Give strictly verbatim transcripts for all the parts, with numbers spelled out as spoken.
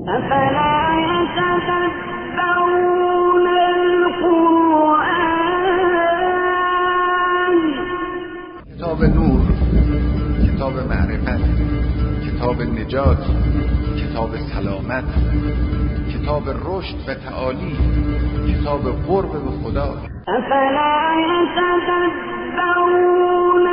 کتاب نور، کتاب معرفت، کتاب نجات، کتاب سلامت، کتاب رشد و تعالی، کتاب قرب به خدا. افلا یتدبرون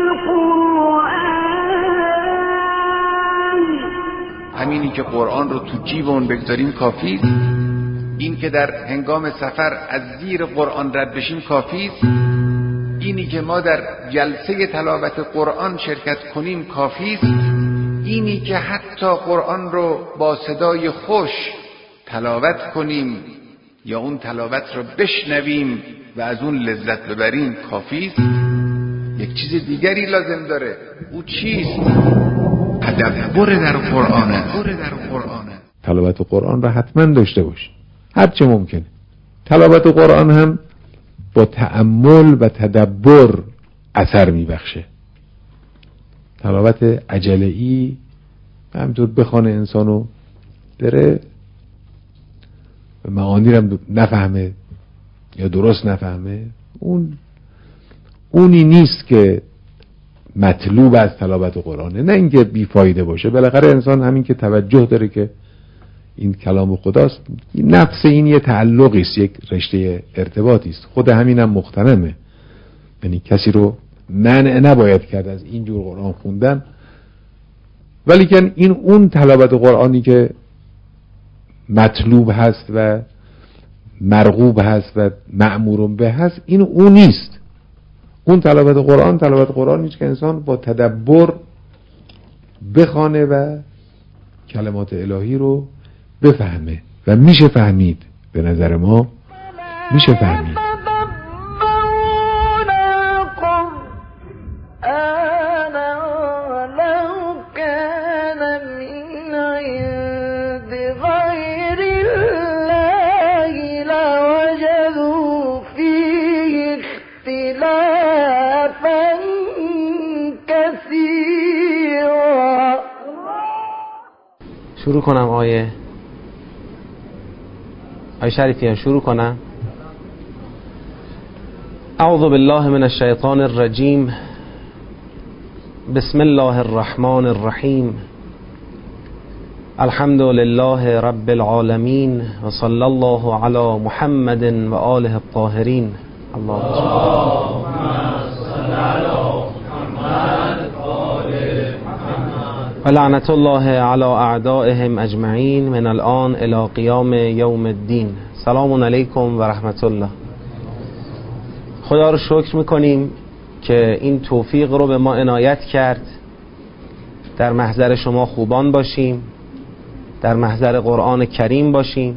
القرآن، همینی که قرآن رو تو جیبمون بگذاریم کافیست. این که در هنگام سفر از زیر قرآن رد بشیم کافیست. اینی که ما در جلسه تلاوت قرآن شرکت کنیم کافیست. اینی که حتی قرآن رو با صدای خوش تلاوت کنیم یا اون تلاوت رو بشنویم و از اون لذت ببریم کافیست. یک چیز دیگری لازم داره. او چیست؟ تدبر در قرآنه. تلاوت قرآن رو حتما داشته باش هر چه ممکنه. تلاوت قرآن هم با تأمل و تدبر اثر میبخشه. تلاوت عجله‌ای همینطور بخونه انسانو بره و معانی رو نفهمه یا درست نفهمه، اون اونی نیست که مطلوب از تلاوت قرآنه. نه اینکه بیفایده باشه، بالاخره انسان همین که توجه داره که این کلام خداست، نفس این یه تعلقی است، یک رشته ارتباطی است. خود همینم مغتنمه، یعنی کسی رو منع نباید کرد از این جور قرآن خوندن. ولی که این اون تلاوت قرآنی که مطلوب هست و مرغوب هست و مأمور به هست، این اون نیست. اون تلاوت قرآن تلاوت قرآن نیست که انسان با تدبر بخوانه و کلمات الهی رو بفهمه و میشه فهمید. به نظر ما میشه فهمید. شروع کنم آیه آیه شریفیان شروع کنم. اعوذ بالله من الشیطان الرجیم. بسم الله الرحمن الرحیم. الحمد لله رب العالمین و صلی الله علی محمد و آله الطاهرین. اللهم صل علی و لعنت الله علی اعدائهم اجمعین من الان الی قیام یوم الدین. سلام علیکم و رحمت الله. خدا رو شکر میکنیم که این توفیق رو به ما عنایت کرد در محضر شما خوبان باشیم، در محضر قرآن کریم باشیم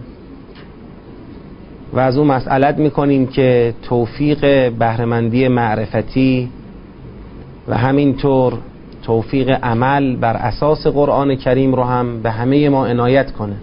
و از اون مسئلت میکنیم که توفیق بهره‌مندی معرفتی و همینطور توفیق عمل بر اساس قرآن کریم رو هم به همه ما عنایت کنه.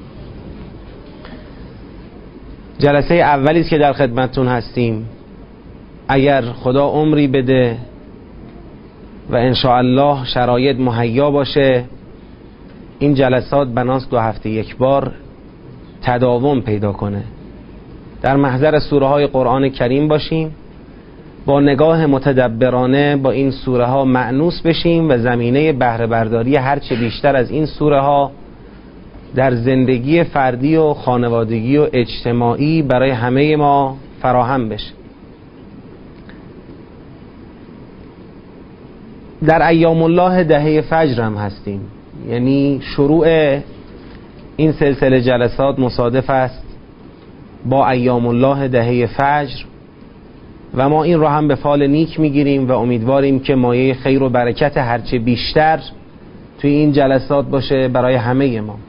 جلسه اولی است که در خدمتتون هستیم. اگر خدا عمری بده و انشاءالله شرایط مهیا باشه، این جلسات بناس دو هفته یک بار تداوم پیدا کنه. در محضر سوره های قرآن کریم باشیم، با نگاه متدبرانه با این سوره ها مأنوس بشیم و زمینه بهره برداری هرچه بیشتر از این سوره ها در زندگی فردی و خانوادگی و اجتماعی برای همه ما فراهم بشه. در ایام الله دهه فجر هم هستیم، یعنی شروع این سلسله جلسات مصادف است با ایام الله دهه فجر و ما این رو هم به فال نیک میگیریم و امیدواریم که مایه خیر و برکت هرچه بیشتر توی این جلسات باشه برای همه ما.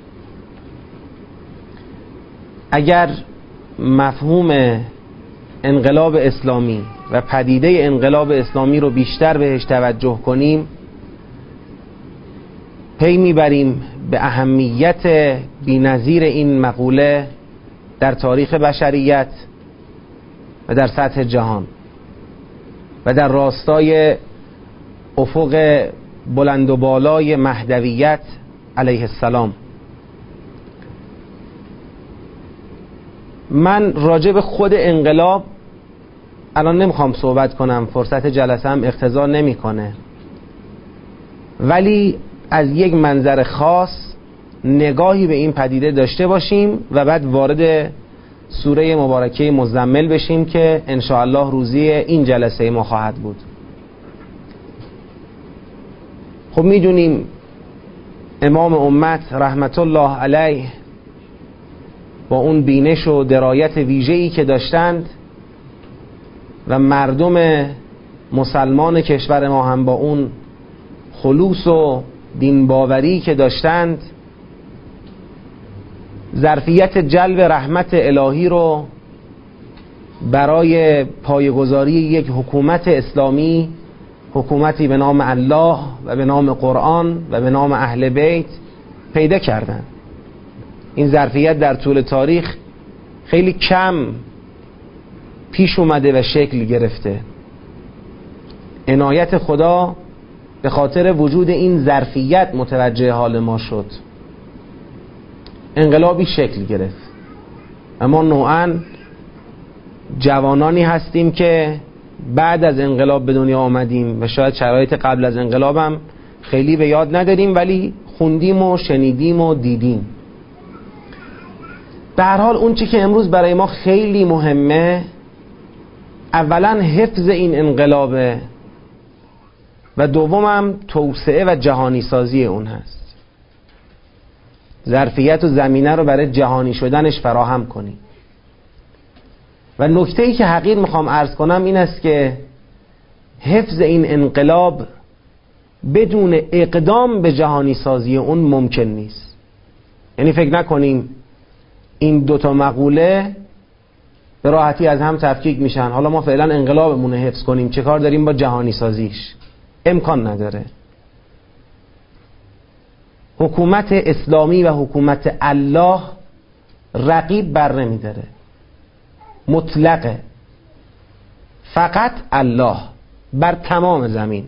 اگر مفهوم انقلاب اسلامی و پدیده انقلاب اسلامی رو بیشتر بهش توجه کنیم، پی میبریم به اهمیت بی‌نظیر این مقوله در تاریخ بشریت و در سطح جهان و در راستای افق بلند و بالای مهدویت علیه السلام. من راجع به خود انقلاب الان نمیخوام صحبت کنم، فرصت جلسه هم اقتضا نمیکنه، ولی از یک منظر خاص نگاهی به این پدیده داشته باشیم و بعد وارد سوره مبارکه مزمل بشیم که انشاءالله روزی این جلسه ما خواهد بود. خب میدونیم امام امت رحمت الله علیه با اون بینش و درایت ویژه‌ای که داشتند و مردم مسلمان کشور ما هم با اون خلوص و دین باوری که داشتند، ظرفیت جلب رحمت الهی رو برای پایه‌گذاری یک حکومت اسلامی، حکومتی به نام الله و به نام قرآن و به نام اهل بیت پیدا کردند. این ظرفیت در طول تاریخ خیلی کم پیش اومده و شکل گرفته. عنایت خدا به خاطر وجود این ظرفیت متوجه حال ما شد، انقلابی شکل گرفت. اما نوعاً جوانانی هستیم که بعد از انقلاب به دنیا آمدیم و شاید شرایط قبل از انقلابم خیلی به یاد نداریم، ولی خوندیم و شنیدیم و دیدیم. به هر حال اون چی که امروز برای ما خیلی مهمه، اولا حفظ این انقلابه و دومم توسعه و جهانی سازی اون هست. ظرفیت و زمینه رو برای جهانی شدنش فراهم کنی. و نکته‌ای که حقیر میخوام عرض کنم این است که حفظ این انقلاب بدون اقدام به جهانی سازی اون ممکن نیست. یعنی فکر نکنیم این دوتا مقوله به راحتی از هم تفکیک میشن. حالا ما فعلا انقلابمون حفظ کنیم، چه کار داریم با جهانی سازیش؟ امکان نداره. حکومت اسلامی و حکومت الله رقیب بر نمیداره، مطلقه، فقط الله بر تمام زمین.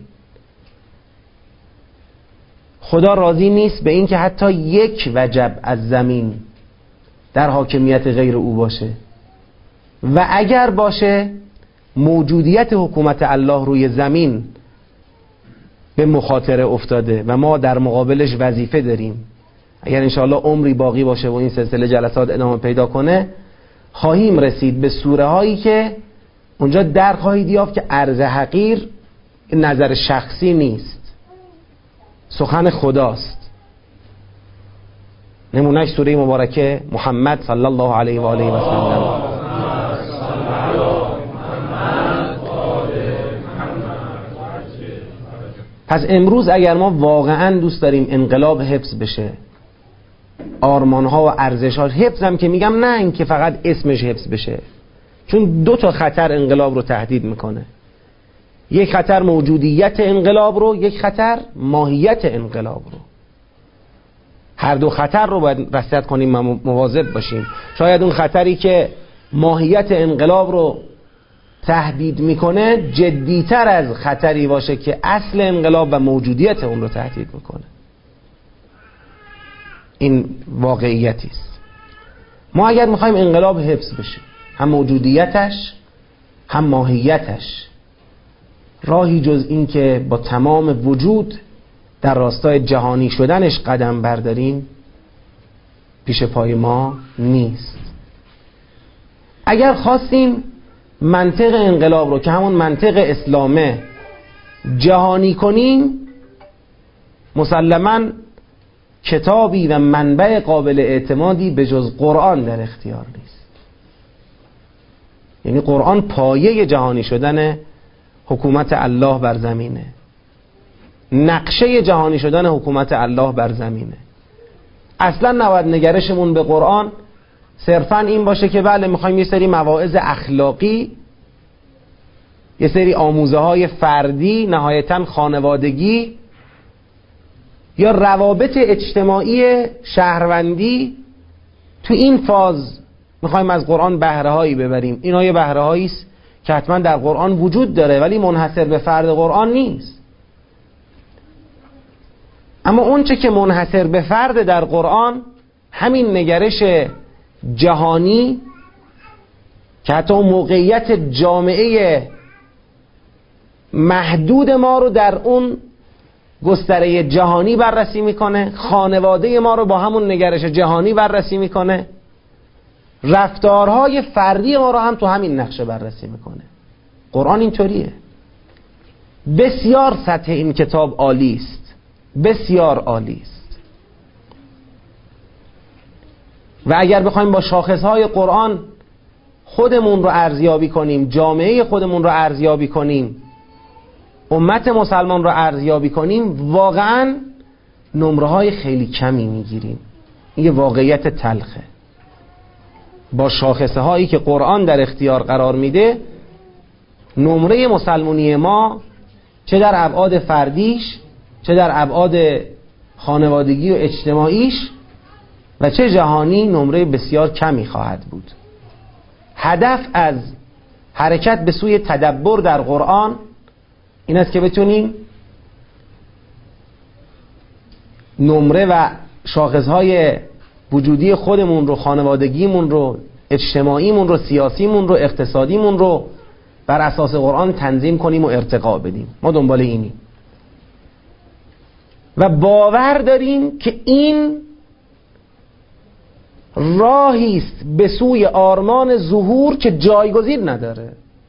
خدا راضی نیست به این که حتی یک وجب از زمین در حاکمیت غیر او باشه و اگر باشه موجودیت حکومت الله روی زمین به مخاطره افتاده و ما در مقابلش وظیفه داریم. اگر انشاءالله عمری باقی باشه و این سلسله جلسات ادامه پیدا کنه، خواهیم رسید به سوره هایی که اونجا در خواهید یافت که عرض حقیر نظر شخصی نیست، سخن خداست. نمونهش سوره مبارکه محمد صلی الله علیه و آله و سلم. پس امروز اگر ما واقعا دوست داریم انقلاب حفظ بشه، آرمانها و ارزش‌ها حفظ هم که میگم، نه این که فقط اسمش حفظ بشه، چون دو تا خطر انقلاب رو تهدید میکنه. یک خطر موجودیت انقلاب رو، یک خطر ماهیت انقلاب رو. هر دو خطر رو باید رصد کنیم و مواظب باشیم. شاید اون خطری که ماهیت انقلاب رو تهدید میکنه جدیتر از خطری باشه که اصل انقلاب و موجودیت اون رو تهدید میکنه. این واقعیتی است. ما اگر میخوایم انقلاب حفظ بشه، هم موجودیتش هم ماهیتش، راهی جز این که با تمام وجود در راستای جهانی شدنش قدم برداریم پیش پای ما نیست. اگر خواستیم منطق انقلاب رو که همون منطق اسلامه جهانی کنیم، مسلماً کتابی و منبع قابل اعتمادی به جز قرآن در اختیار نیست. یعنی قرآن پایه جهانی شدن حکومت الله بر زمینه، نقشه جهانی شدن حکومت الله بر زمینه. اصلا نباید نگرشمون به قرآن صرفا این باشه که بله میخوایم یه سری مواعظ اخلاقی، یه سری آموزه های فردی، نهایتاً خانوادگی یا روابط اجتماعی شهروندی، تو این فاز میخوایم از قرآن بهره هایی ببریم. اینا یه بهره هایی است که حتما در قرآن وجود داره ولی منحصر به فرد قرآن نیست. اما اون چه که منحصر به فرد در قرآن همین نگرش جهانی که حتی موقعیت جامعه محدود ما رو در اون گستره جهانی بررسی میکنه، خانواده ما رو با همون نگرش جهانی بررسی میکنه، رفتارهای فردی ما رو هم تو همین نقشه بررسی میکنه. قرآن اینطوریه. بسیار سطح این کتاب عالی است، بسیار عالی است. و اگر بخوایم با شاخصهای قرآن خودمون رو ارزیابی کنیم، جامعه خودمون رو ارزیابی کنیم، امت مسلمان رو ارزیابی کنیم، واقعا نمره های خیلی کمی میگیریم. این یه واقعیت تلخه. با شاخصه هایی که قرآن در اختیار قرار میده، نمره مسلمونی ما چه در ابعاد فردیش، چه در ابعاد خانوادگی و اجتماعیش و چه جهانی نمره بسیار کمی خواهد بود. هدف از حرکت به سوی تدبر در قرآن این است که بتونیم نمره و شاخصهای وجودی خودمون رو، خانوادگیمون رو، اجتماعیمون رو، سیاسیمون رو، اقتصادیمون رو بر اساس قرآن تنظیم کنیم و ارتقا بدیم. ما دنبال اینیم و باور داریم که این راهی است به سوی آرمان ظهور که جایگزین نداره.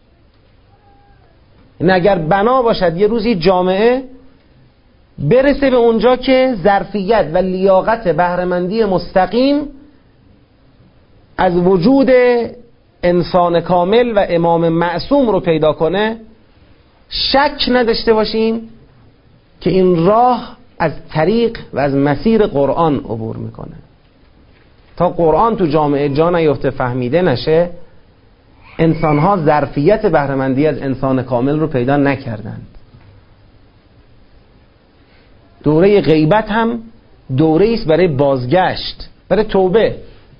این اگر بنا باشد یه روزی جامعه برسه به اونجا که ظرفیت و لیاقت بهره‌مندی مستقیم از وجود انسان کامل و امام معصوم رو پیدا کنه، شک نداشته باشیم که این راه از طریق و از مسیر قرآن عبور میکنه. تا قرآن تو جامعه جا نیفته، فهمیده نشه، انسانها ظرفیت بهره‌مندی از انسان کامل رو پیدا نکردند. دوره غیبت هم دوره است برای بازگشت، برای توبه،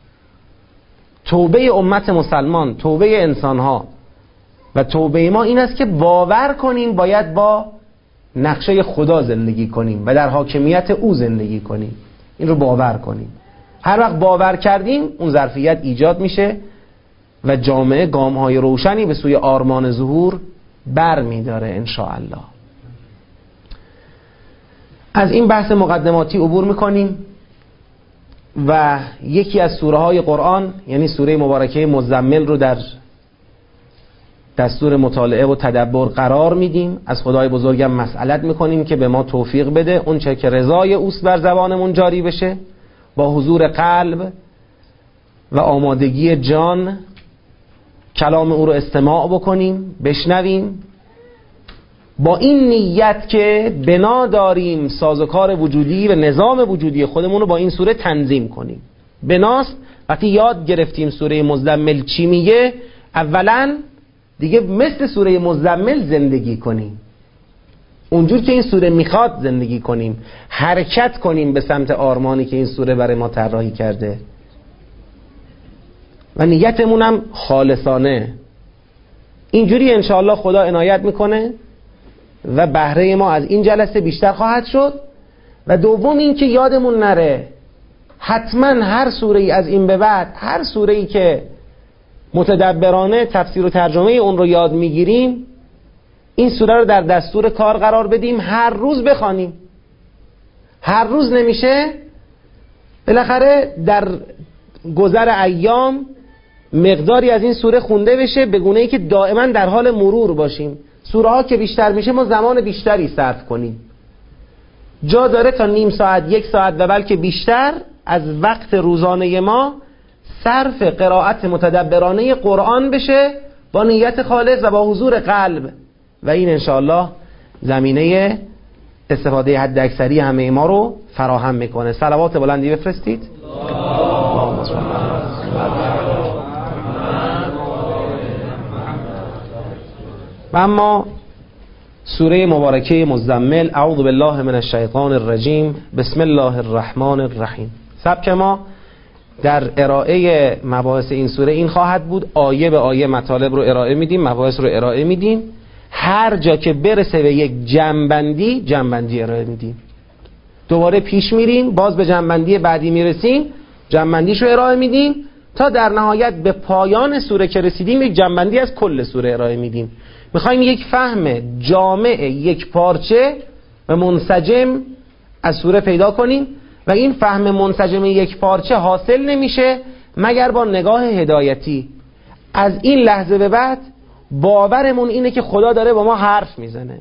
توبه امت مسلمان، توبه انسانها. و توبه ما این است که باور کنیم باید با نقشه خدا زندگی کنیم و در حاکمیت او زندگی کنیم. این رو باور کنیم. هر وقت باور کردیم اون ظرفیت ایجاد میشه و جامعه گام‌های روشنی به سوی آرمان ظهور بر می‌داره ان شاء الله. از این بحث مقدماتی عبور میکنیم و یکی از سوره های قرآن، یعنی سوره مبارکه مزمل رو در دستور مطالعه و تدبر قرار میدیم. از خدای بزرگم مسئلت میکنیم که به ما توفیق بده اون چه که رضای اوست بر زبانمون جاری بشه، با حضور قلب و آمادگی جان کلام او رو استماع بکنیم، بشنویم، با این نیت که بنا داریم سازوکار وجودی و نظام وجودی خودمون رو با این سوره تنظیم کنیم. بناست وقتی یاد گرفتیم سوره مزمل چی میگه، اولا دیگه مثل سوره مزمل زندگی کنیم، اونجور که این سوره میخواد زندگی کنیم، حرکت کنیم به سمت آرمانی که این سوره برای ما طراحی کرده و نیتمون هم خالصانه. اینجوری انشاءالله خدا عنایت میکنه و بهره ما از این جلسه بیشتر خواهد شد. و دوم این که یادمون نره حتما هر سوره ای از این به بعد، هر سوره ای که متدبرانه تفسیر و ترجمه اون رو یاد میگیریم، این سوره رو در دستور کار قرار بدیم، هر روز بخوانیم. هر روز نمیشه، بالاخره در گذر ایام مقداری از این سوره خونده بشه، به گونه ای که دائما در حال مرور باشیم. سوره ها که بیشتر میشه ما زمان بیشتری صرف کنیم. جا داره تا نیم ساعت، یک ساعت و بلکه بیشتر از وقت روزانه ما صرف قرائت متدبرانه قرآن بشه با نیت خالص و با حضور قلب، و این انشاءالله زمینه استفاده حد اکثری همه ما رو فراهم میکنه. صلوات بلندی بفرستید. و اما سوره مبارکه مزمل، اعوذ بالله من الشیطان الرجیم، بسم الله الرحمن الرحیم. سبک ما در ارائه مباحث این سوره این خواهد بود: آیه به آیه مطالب رو ارائه میدیم، مباحث رو ارائه میدیم، هر جا که برسه به یک جمع‌بندی جمع‌بندی ارائه میدیم، دوباره پیش میریم، باز به جمع‌بندی بعدی میرسیم، جمع‌بندیش رو ارائه میدیم، تا در نهایت به پایان سوره که رسیدیم یک جنبندی از کل سوره ارائه میدیم. میخوایم یک فهم جامع، یک پارچه و منسجم از سوره پیدا کنیم و این فهم منسجم یک پارچه حاصل نمیشه مگر با نگاه هدایتی. از این لحظه به بعد باورمون اینه که خدا داره با ما حرف میزنه،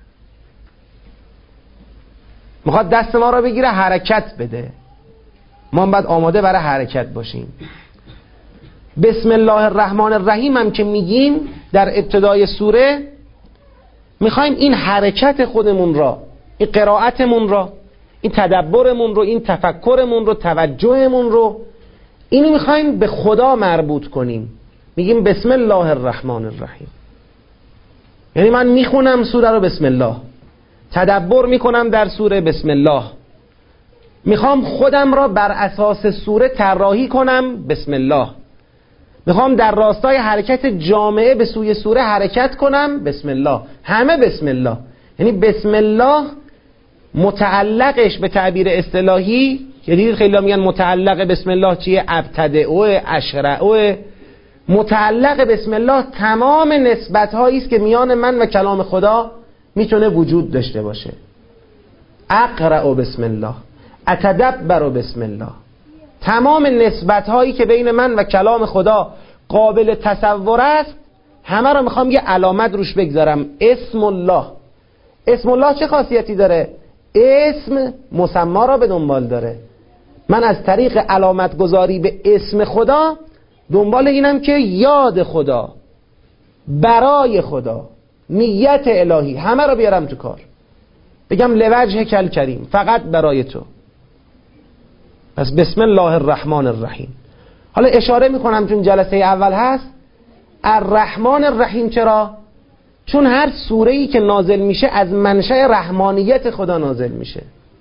میخواد دست ما رو بگیره حرکت بده، ما باید آماده برای حرکت باشیم. بسم الله الرحمن الرحیم هم که میگیم در ابتدای سوره، میخوایم این حرکت خودمون را، این قرائتمون را، این تدبرمون رو، این تفکرمون رو، توجهمون رو، اینو میخوایم به خدا مربوط کنیم. میگیم بسم الله الرحمن الرحیم، یعنی من میخونم سوره رو بسم الله، تدبر میکنم در سوره بسم الله، میخوام خودم را بر اساس سوره طراحی کنم بسم الله، میخوام در راستای حرکت جامعه به سوی سوره حرکت کنم بسم الله. همه بسم الله، یعنی بسم الله متعلقش به تعبیر اصطلاحی، یعنی خیلی میگن متعلق بسم الله چیه؟ ابتدعو، اشرعو. متعلق بسم الله تمام نسبت هایی است که میان من و کلام خدا میتونه وجود داشته باشه. اقرأ بسم الله، اتدبر بسم الله، تمام نسبت هایی که بین من و کلام خدا قابل تصور است همه رو میخوام یه علامت روش بگذارم. اسم الله. اسم الله چه خاصیتی داره؟ اسم مسما را به دنبال داره. من از طریق علامت گذاری به اسم خدا دنبال اینم که یاد خدا، برای خدا، نیت الهی همه رو بیارم تو کار، بگم لوجه کل کریم، فقط برای تو. پس بسم الله الرحمن الرحیم. حالا اشاره میکنم چون جلسه اول هست، الرحمن الرحیم چرا؟ چون هر سوره‌ای که نازل میشه از منشأ رحمانیت خدا نازل میشه.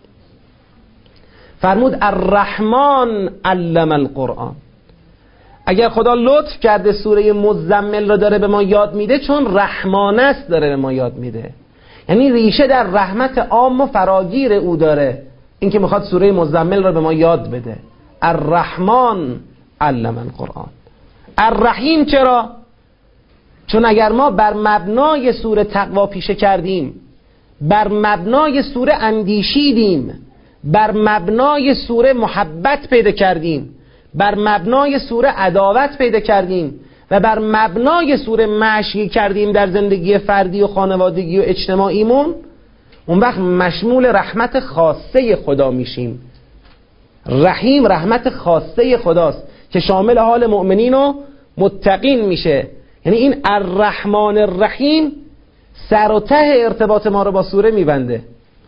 فرمود الرحمن علم القرآن. اگر خدا لطف کرده سوره مزمل را داره به ما یاد میده، چون رحمان است داره به ما یاد میده، یعنی ریشه در رحمت عام و فراگیر او داره، این که میخواد سوره مزمل را به ما یاد بده. الرحمن علم القرآن. الرحیم چرا؟ چون اگر ما بر مبنای سوره تقوا پیشه کردیم، بر مبنای سوره اندیشیدیم، بر مبنای سوره محبت پیدا کردیم، بر مبنای سوره عداوت پیدا کردیم و بر مبنای سوره مشی کردیم در زندگی فردی و خانوادگی و اجتماعیمون، اون وقت مشمول رحمت خاصه خدا میشیم. رحیم رحمت خاصه خداست که شامل حال مؤمنین و متقین میشه. یعنی این الرحمن الرحیم سر و ته ارتباط ما رو با سوره میبنده.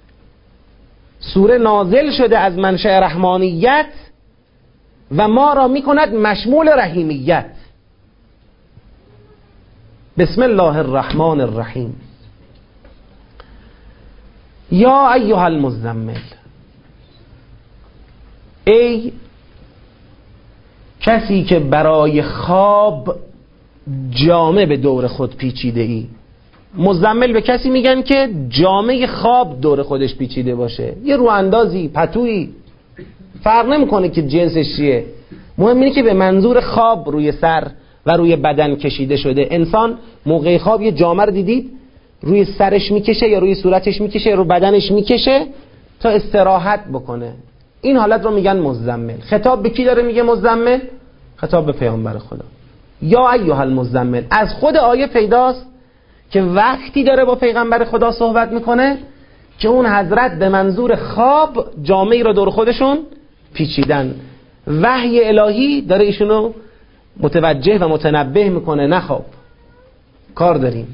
سوره نازل شده از منشأ رحمانیت و ما را میکند مشمول رحیمیت. بسم الله الرحمن الرحیم. یا ایها المزمل، ای کسی که برای خواب جامه به دور خود پیچیده ای. مزمل به کسی میگن که جامه خواب دور خودش پیچیده باشه، یه رو اندازی، پتویی، فرق نمیکنه که جنسش چیه، مهم اینه که به منظور خواب روی سر و روی بدن کشیده شده. انسان موقع خواب یه جامه رو دیدید روی سرش میکشه یا روی صورتش میکشه یا روی بدنش میکشه تا استراحت بکنه. این حالت رو میگن مزمل. خطاب به کی داره میگه مزمل؟ خطاب به پیامبر خدا. یا ایها المزمل، از خود آیه پیداست که وقتی داره با پیغمبر خدا صحبت میکنه که اون حضرت به منظور خواب جامعه رو دور خودشون پیچیدن. وحی الهی داره ایشونو متوجه و متنبه میکنه، نخواب، کار داریم.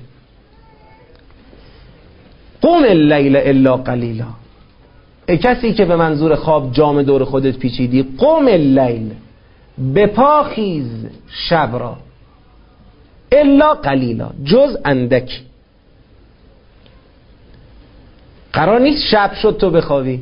قم اللیل الا قلیلا، ای کسی که به منظور خواب جامه دور خودت پیچیدی، قم اللیل، بپا خیز شب را، الا قلیلا، جز اندک. قرار نیست شب شد تو بخوابی.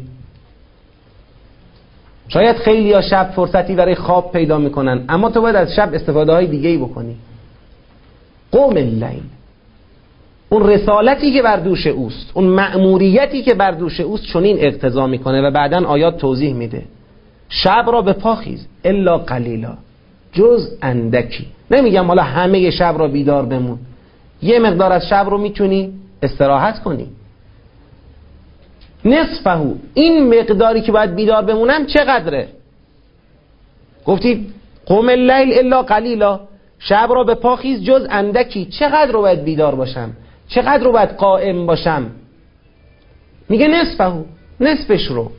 شاید خیلی ها شب فرصتی برای خواب پیدا میکنن، اما تو باید از شب استفاده های دیگه ای بکنی. قم اللیل، اون رسالتی که بر دوش اوست، اون مأموریتی که بر دوش اوست چنین اقتضا میکنه و بعدن آیات توضیح میده. شب را به پا خیز الا قلیلا، جز اندکی. نمیگم حالا همه شب را بیدار بمون، یه مقدار از شب رو میتونی استراحت کنی. نصفهو، این مقداری که باید بیدار بمونم چقدره؟ گفتی قم اللیل الا قلیلا، شب را به پا خیز جز اندکی. چقدر رو باید بیدار باشم؟ چقدر رو باید قائم باشم؟ میگه نصفهو، نصفش رو.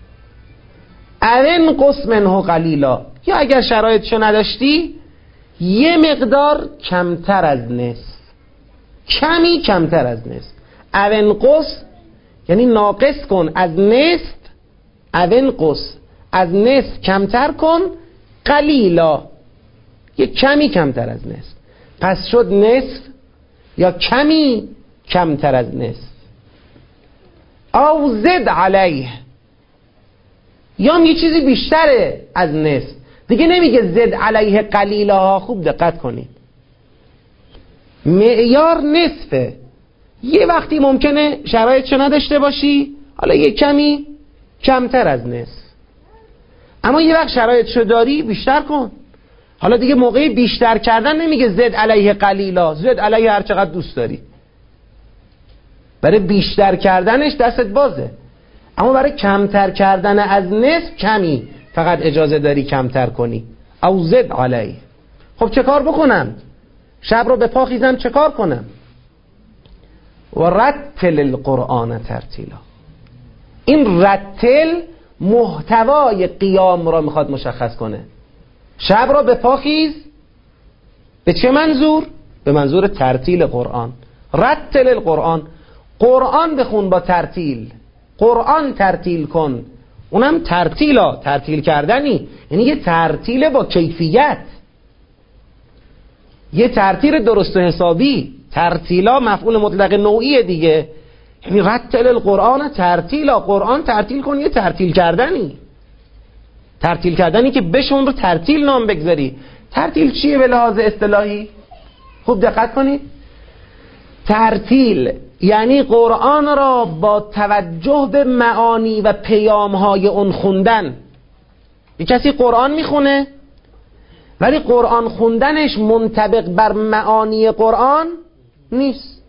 اوین قس منه قلیلا، یا اگر شرایطشو نداشتی یه مقدار کمتر از نصف، کمی کمتر از نصف. اوین قس یعنی ناقص کن از نصف، اوین قس از نصف کمتر کن، قلیلا یه کمی کمتر از نصف. پس شد نصف یا کمی کمتر از نصف. او زد علیه، یا یه چیزی بیشتره از نصف. دیگه نمیگه زد علیه قلیلا ها. خوب دقت کنید، معیار نصفه. یه وقتی ممکنه شرایطشو نداشته باشی، حالا یه کمی کمتر از نصف. اما یه وقت شرایطشو داری بیشتر کن. حالا دیگه موقع بیشتر کردن نمیگه زد علیه قلیلا، زد علیه هر چقدر دوست داری. برای بیشتر کردنش دستت بازه، اما برای کمتر کردن از نصف کمی فقط اجازه داری کمتر کنی. او زد علیه. خب چه کار بکنم؟ شب رو به پا خیزم چه کار کنم؟ و رتل القرآن ترتیلا. این رتل محتوای قیام را میخواد مشخص کنه. شب را به پا خیز به چه منظور؟ به منظور ترتیل قرآن. رتل القرآن، قرآن بخون با ترتیل، قرآن ترتیل کن. اونم ترتیلا، ترتیل کردنی، یعنی یه ترتیل با کیفیت، یه ترتیل درست و حسابی. ترتیلا مفعول مطلق نوعیه دیگه، یعنی رتل القرآن ترتیلا، قرآن ترتیل کن، یه ترتیل کردنی. ترتیل کردنی که بشه اون رو ترتیل نام بگذاری. ترتیل چیه به لحاظ اصطلاحی؟ خوب دقت کنید. ترتیل یعنی قرآن را با توجه به معانی و پیام‌های اون خوندن. یک کسی قرآن میخونه ولی قرآن خوندنش منطبق بر معانی قرآن نیست،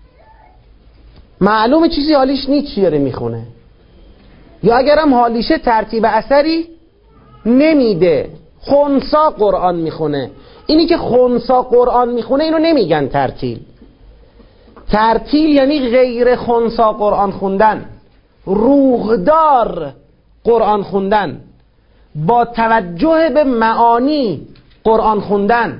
معلومه چیزی حالیش نیست چی داره میخونه، یا اگرم حالیشه ترتیب اثری نمیده، خنثی قرآن میخونه. اینی که خنثی قرآن میخونه اینو نمیگن ترتیل. ترتیل یعنی غیر خنثی قرآن خوندن، روحدار قرآن خوندن، با توجه به معانی قرآن خوندن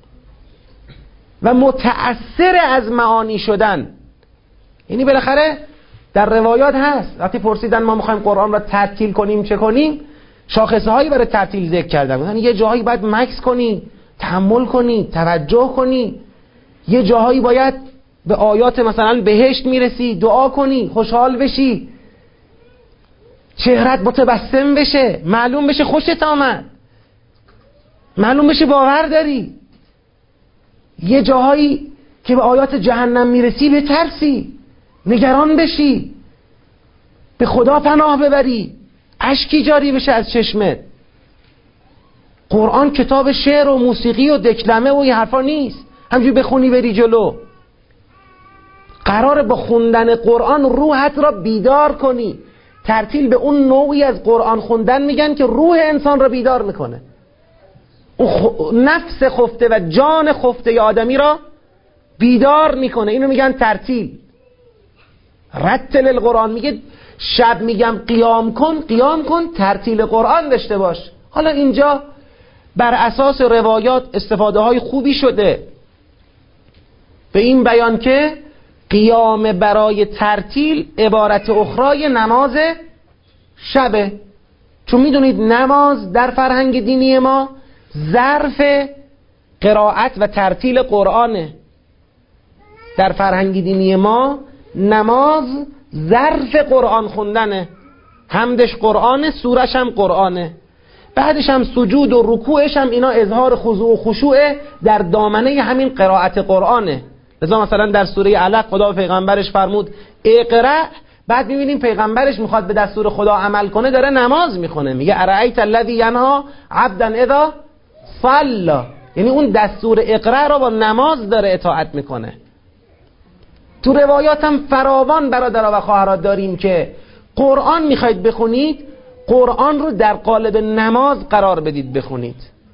و متأثر از معانی شدن. یعنی بالاخره در روایات هست وقتی پرسیدن ما میخوایم قرآن را ترتیل کنیم چه کنیم، شاخصه هایی برای ترتیل ذکر کردن. یعنی یه جاهایی باید مکث کنی، تأمل کنی، توجه کنی، یه جاهایی باید به آیات مثلا بهشت میرسی دعا کنی، خوشحال بشی، چهرت متبسم بشه، معلوم بشه خوشت آمد، معلوم بشه باور داری. یه جاهایی که به آیات جهنم میرسی بترسی، نگران بشی، به خدا پناه ببری، اشکی جاری بشه از چشمت. قرآن کتاب شعر و موسیقی و دکلمه و این حرفا نیست همجوری بخونی بری جلو. قراره با خوندن قرآن روحت را بیدار کنی. ترتیل به اون نوعی از قرآن خوندن میگن که روح انسان را بیدار میکنه، اون خ... نفس خفته و جان خفته آدمی را بیدار میکنه. اینو میگن ترتیل. رتل القرآن میگه شب میگم قیام کن، قیام کن، ترتیل قرآن داشته باش. حالا اینجا بر اساس روایات استفاده های خوبی شده به این بیان که قیام برای ترتیل عبارت اخرای نماز شبه. چون میدونید نماز در فرهنگ دینی ما ظرف قرائت و ترتیل قرآنه. در فرهنگ دینی ما نماز ظرف قرآن خوندنه، حمدش قرآنه، سورش هم قرآنه، بعدش هم سجود و رکوعش هم اینا اظهار خضوع و خشوع در دامنه همین قرائت قرآنه. لذا مثلا در سوره علق خدا پیغمبرش فرمود اقرأ، بعد میبینیم پیغمبرش میخواد به دستور خدا عمل کنه داره نماز میخونه، میگه ارأیت الذی ینها عبدا اذا صلا، یعنی اون دستور اقرا رو با نماز داره اطاعت میکنه. تو روایات هم فراوان برادرها و خواهرات داریم که قرآن میخواید بخونید، قرآن رو در قالب نماز قرار بدید بخونید.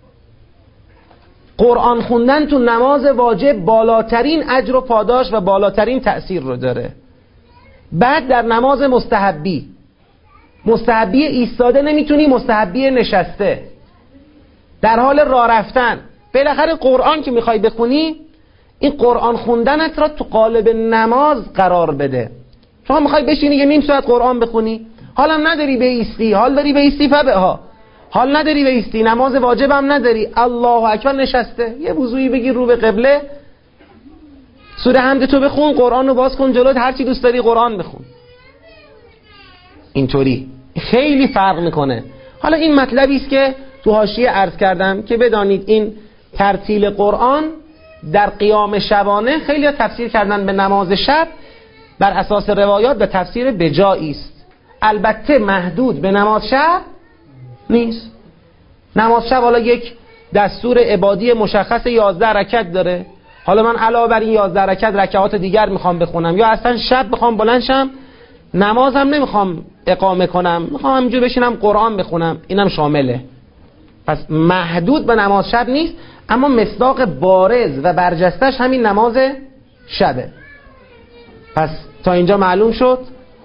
قرآن خوندن تو نماز واجب بالاترین اجر و پاداش و بالاترین تأثیر رو داره. بعد در نماز مستحبی، مستحبی ایستاده نمیتونی، مستحبی نشسته، در حال راه رفتن، بالاخره قرآن که میخوای بخونی این قرآن خوندنت را تو قالب نماز قرار بده. شما میخوای بشینی یه نیم ساعت قرآن بخونی، حالم نداری بایستی، حال داری بایستی فبها، حال نداری بایستی، نماز واجب هم نداری، الله اکبر نشسته، یه وضوئی بگیر رو به قبله، سوره حمد تو بخون، قرآن رو باز کن جلوت، هر چی دوست داری قرآن بخون. اینطوری خیلی فرق میکنه. حالا این مطلبی است که تو حاشیه عرض کردم که بدانید این ترتیل قرآن در قیام شبانه خیلی تفسیر کردن به نماز شب بر اساس روایات و تفسیر بجایی است، البته محدود به نماز شب نیست. نماز شب حالا یک دستور عبادی مشخص یازده رکعت داره، حالا من علاوه بر این یازده رکعت رکعات دیگر میخوام بخونم، یا اصلا شب بخوام بلند شم نمازم نمیخوام اقامه کنم، میخوام همینجور بشینم قرآن بخونم، اینم شامله. پس محدود به نماز شب نیست، اما مصداق بارز و برجستش همین نماز شبه. پس تا اینجا معلوم شد.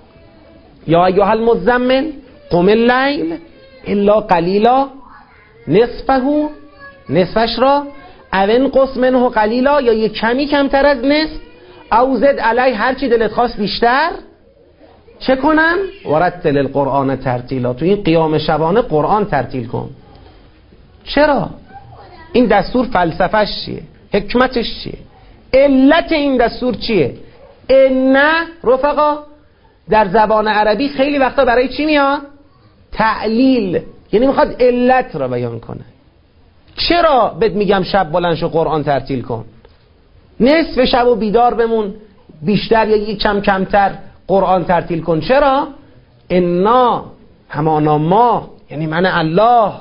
یا ایها المزمل قم اللیل الا قلیلا نصفه، نصفش را، او انقص منه قلیلا، یا یک کمی کمتر از نصف، او زد علی، هر چی دلت خواست بیشتر. چه کنم؟ ورتل القرآن ترتیلا، تو این قیام شبانه قرآن ترتیل کن. چرا؟ این دستور فلسفهش چیه؟ حکمتش چیه؟ علت این دستور چیه؟ نه رفقا در زبان عربی خیلی وقتا برای چی میاد؟ تعلیل، یعنی میخواد علت را بیان کنه. چرا بهت میگم شب بلند شو قرآن ترتیل کن، نصف شب و بیدار بمون، بیشتر یا یک کم کمتر قرآن ترتیل کن؟ چرا؟ انا همانا ما، یعنی من الله.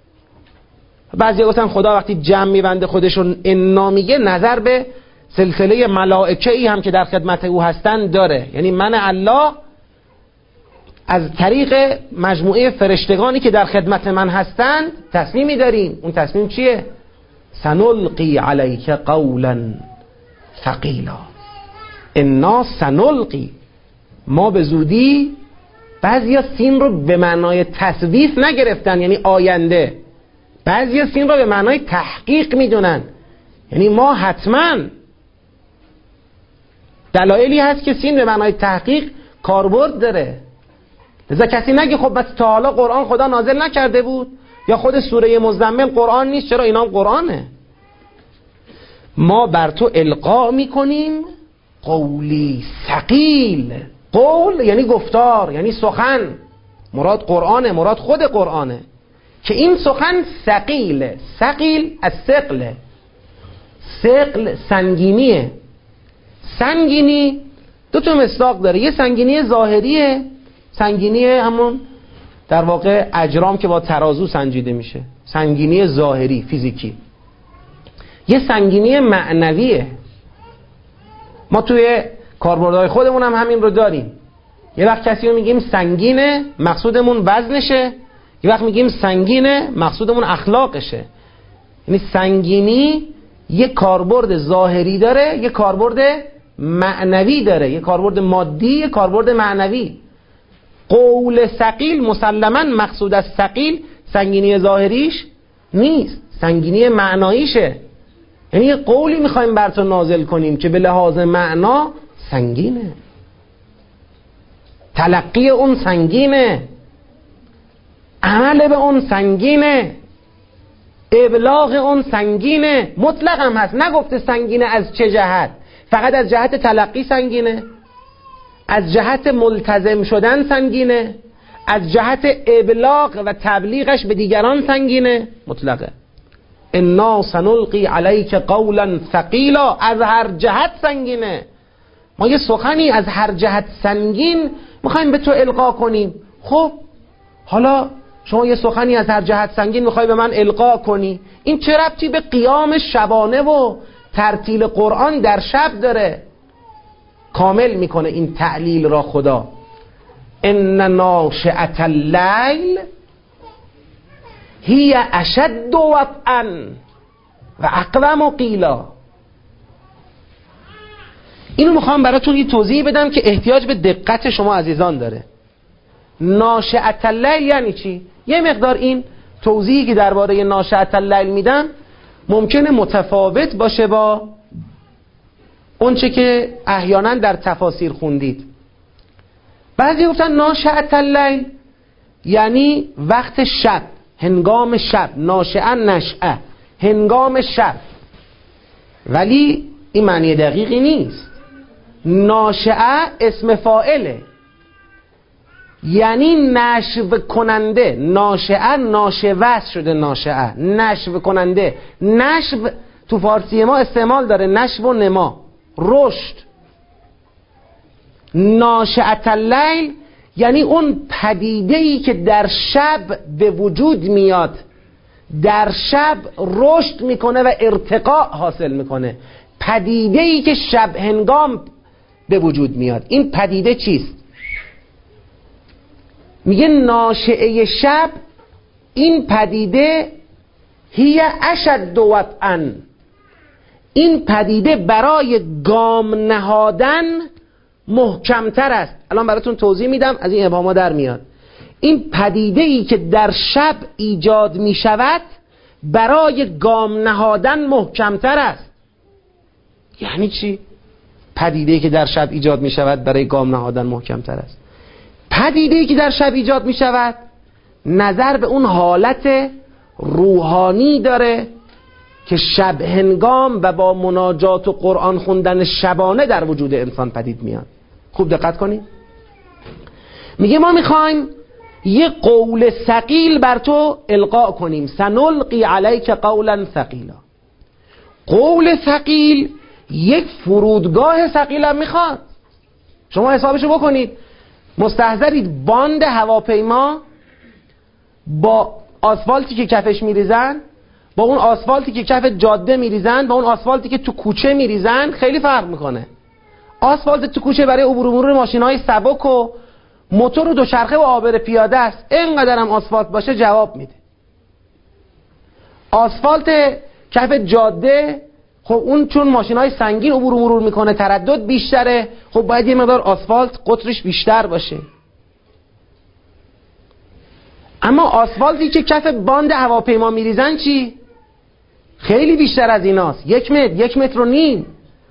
بعضی گفتن خدا وقتی جمع میبنده خودشون انا میگه نظر به سلسله ملائکه ای هم که در خدمت او هستن داره، یعنی من الله از طریق مجموعه فرشتگانی که در خدمت من هستند تصمیمی داریم. اون تصمیم چیه؟ سنلقی علیک قولا ثقیلا، انا سنلقی، ما به زودی. بعضیا سین رو به معنای تصویف نگرفتن یعنی آینده، بعضیا سین رو به معنای تحقیق میدونن، یعنی ما حتما. دلایلی هست که سین به معنای تحقیق کاربرد داره. لذا کسی نگه خب بس تا حالا قرآن خدا نازل نکرده بود، یا خود سوره مزمل قرآن نیست، چرا اینا قرآنه. ما بر تو القا میکنیم قولی ثقیل، قول یعنی گفتار، یعنی سخن، مراد قرآنه، مراد خود قرآنه، که این سخن ثقیله. ثقیل از ثقله، ثقل سنگینیه. سنگینی دو تا مصداق داره، یه سنگینی ظاهریه، سنگینی همون در واقع اجرام که با ترازو سنجیده میشه، سنگینی ظاهری فیزیکی. یه سنگینی معنویه. ما توی کاربردهای خودمون هم همین رو داریم. یه وقت کسی رو میگیم سنگینه مقصودمون وزنشه، یه وقت میگیم سنگینه مقصودمون اخلاقشه. یعنی سنگینی یه کاربرد ظاهری داره، یه کاربرد معنوی داره، یه کاربرد مادی، یه کاربرد معنوی. قول ثقیل مسلماً مقصود از ثقیل سنگینی ظاهریش نیست، سنگینی معناییشه. یعنی یه قولی میخوایم بر تو نازل کنیم که به لحاظ معنا سنگینه، تلقی اون سنگینه، عمل به اون سنگینه، ابلاغ اون سنگینه. مطلق هم هست، نگفته سنگینه از چه جهت، فقط از جهت تلقی سنگینه، از جهت ملتزم شدن سنگینه، از جهت ابلاغ و تبلیغش به دیگران سنگینه. مطلقه. انا سنلقی علیک قولا ثقیلا، از هر جهت سنگینه. ما یه سخنی از هر جهت سنگین میخوایم به تو القا کنیم. خب حالا شما یه سخنی از هر جهت سنگین میخوای به من القا کنی، این چه ربطی به قیام شبانه و ترتیل قرآن در شب داره؟ کامل میکنه این تعلیل را خدا. ان ناشئة اللیل هی اشد وطئا و اقوم قیلا. اینو میخوام براتون یه توضیح بدم که احتیاج به دقت شما عزیزان داره. ناشئة اللیل یعنی چی؟ یه مقدار این توضیحی که درباره ناشئة اللیل میدم ممکنه متفاوت باشه با اونچه که احیانا در تفاسیر خوندید. بعضی گفتن ناشئة اللیل یعنی وقت شب، هنگام شب. ناشئه نشأه، هنگام شب. ولی این معنی دقیقی نیست. ناشئه اسم فاعله، یعنی نشو کننده. ناشئه ناشوه شده، ناشئه نشو کننده. نشو تو فارسی ما استعمال داره، نشو و نما، رشد. ناشئة اللیل یعنی اون پدیده‌ای که در شب به وجود میاد، در شب رشد میکنه و ارتقا حاصل میکنه. پدیده‌ای که شب هنگام به وجود میاد. این پدیده چیست؟ میگه ناشئه شب، این پدیده هی اشد وطئا، این پدیده برای گام نهادن محکمتر است. الان براتون توضیح میدم، از این ابهاما در میاد. این پدیده ای که در شب ایجاد میشود برای گام نهادن محکمتر است. یعنی چی؟ پدیده ای که در شب ایجاد میشود برای گام نهادن محکمتر است. پدیده ای که در شب ایجاد میشود نظر به اون حالت روحانی داره که شب هنگام و با مناجات و قرآن خوندن شبانه در وجود انسان پدید میاد. خوب دقت کنید. میگه ما میخوایم یه قول ثقیل بر تو القا کنیم. سنلقی علیک قولا ثقیلا. قول ثقیل یک فرودگاه ثقیل هم میخواد. شما حسابشو بکنید. مستحضرید باند هواپیما با آسفالتی که کفش میریزن، با اون آسفالتی که کف جاده میریزن، با اون آسفالتی که تو کوچه میریزن خیلی فرق میکنه. آسفالت تو کوچه برای عبور و مرور ماشین‌های سبک و موتور و دوچرخه و عابر پیاده است. اینقدر هم آسفالت باشه جواب میده. آسفالت کف جاده، خب اون چون ماشین‌های سنگین عبور و مرور میکنه تردد بیشتره، خب باید یه مقدار آسفالت قطرش بیشتر باشه. اما آسفالتی که کف باند هواپیما میریزن چی؟ خیلی بیشتر از ایناست. یک متر، یک متر و نیم.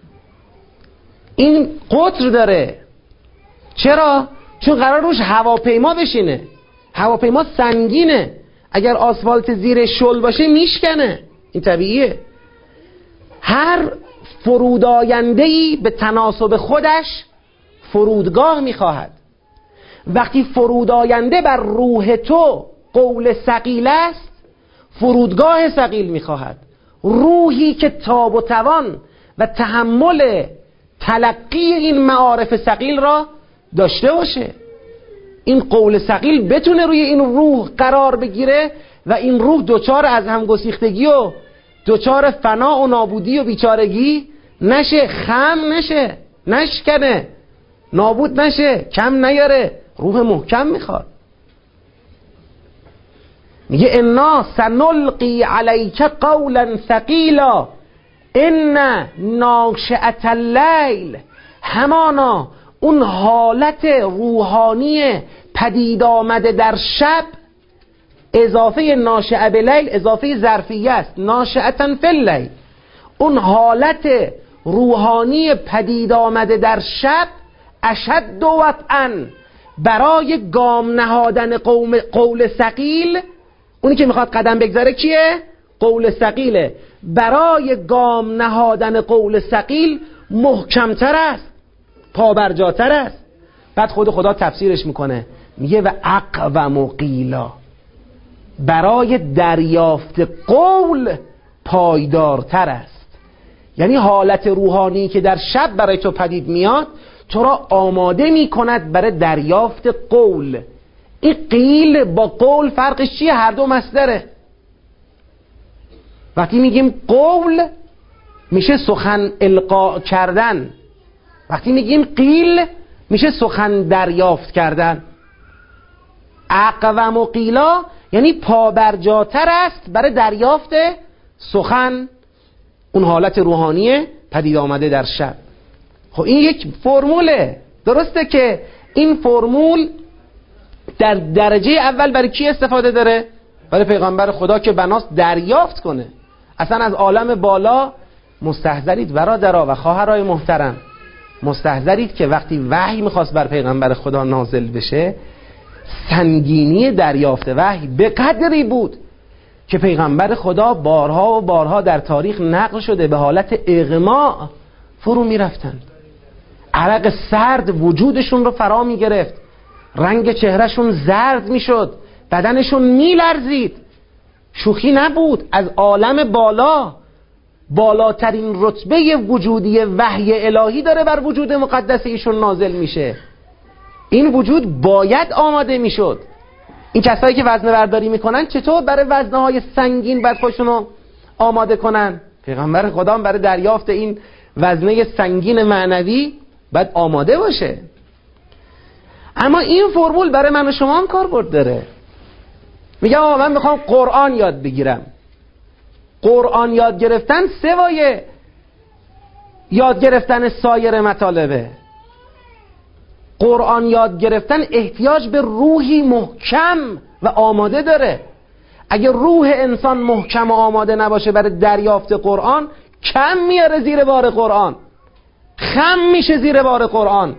این قطر داره. چرا؟ چون قرار روش هواپیما بشینه. هواپیما سنگینه، اگر آسفالت زیر شل باشه میشکنه. این طبیعیه. هر فرودآینده‌ای به تناسب خودش فرودگاه میخواهد. وقتی فرودآینده بر روح تو قول ثقیل است، فرودگاه ثقیل میخواهد. روحی که تاب و توان و تحمل تلقی این معارف ثقیل را داشته باشه. این قول ثقیل بتونه روی این روح قرار بگیره و این روح دوچار از همگسیختگی و دوچار فنا و نابودی و بیچارگی نشه، خم نشه، نشکنه، نابود نشه، کم نیاره. روح محکم میخواد. میگه انا سنلقی علیک قولا ثقیلا ان ناشئة اللیل، همانا اون حالت روحانی پدید آمده در شب. اضافه ناشئه به لیل اضافه ظرفیه است. ناشئة فی اللیل، اون حالت روحانی پدید آمده در شب اشد وطئا، برای گام نهادن قوم قول ثقیل. اونی که میخواد قدم بگذاره کیه؟ قول ثقیله. برای گام نهادن قول ثقیل محکمتر است، پابرجاتر است. بعد خود خدا تفسیرش میکنه، میگه و اقوم قیلا، برای دریافت قول پایدارتر است. یعنی حالت روحانی که در شب برای تو پدید میاد تو را آماده میکند برای دریافت قول. این قیل با قول فرقش چیه؟ هر دو مصدره. وقتی میگیم قول میشه سخن القا کردن، وقتی میگیم قیل میشه سخن دریافت کردن. اقوم و قیلا یعنی پابرجاتر است برای دریافت سخن، اون حالت روحانی پدید آمده در شب. خب این یک فرموله. درسته که این فرمول در درجه اول برای کی استفاده داره؟ برای پیغمبر خدا که بناست دریافت کنه. اصلا از عالم بالا مستحضرید برادرها و خواهرای محترم، مستحضرید که وقتی وحی میخواست بر پیغمبر خدا نازل بشه، سنگینی دریافت وحی به قدری بود که پیغمبر خدا بارها و بارها در تاریخ نقل شده به حالت اغماء فرو میرفتند. عرق سرد وجودشون رو فرا میگرفت، رنگ چهرهشون زرد میشد، بدنشون میلرزید. شوخی نبود. از عالم بالا، بالاترین رتبه وجودی وحی الهی داره بر وجود مقدس ایشون نازل میشه. این وجود باید آماده میشد. این کسایی که وزنه برداری میکنن چطور برای وزنه های سنگین باید خودشونو آماده کنن؟ پیغمبر خدا برای دریافت این وزنه سنگین معنوی باید آماده باشه. اما این فرمول برای من و شما هم کاربرد داره. میگم آقا من میخوام قرآن یاد بگیرم. قرآن یاد گرفتن سوای یاد گرفتن سایر مطالبه. قرآن یاد گرفتن احتیاج به روحی محکم و آماده داره. اگر روح انسان محکم و آماده نباشه برای دریافت قرآن، کم میاره زیر بار قرآن، خم میشه زیر بار قرآن.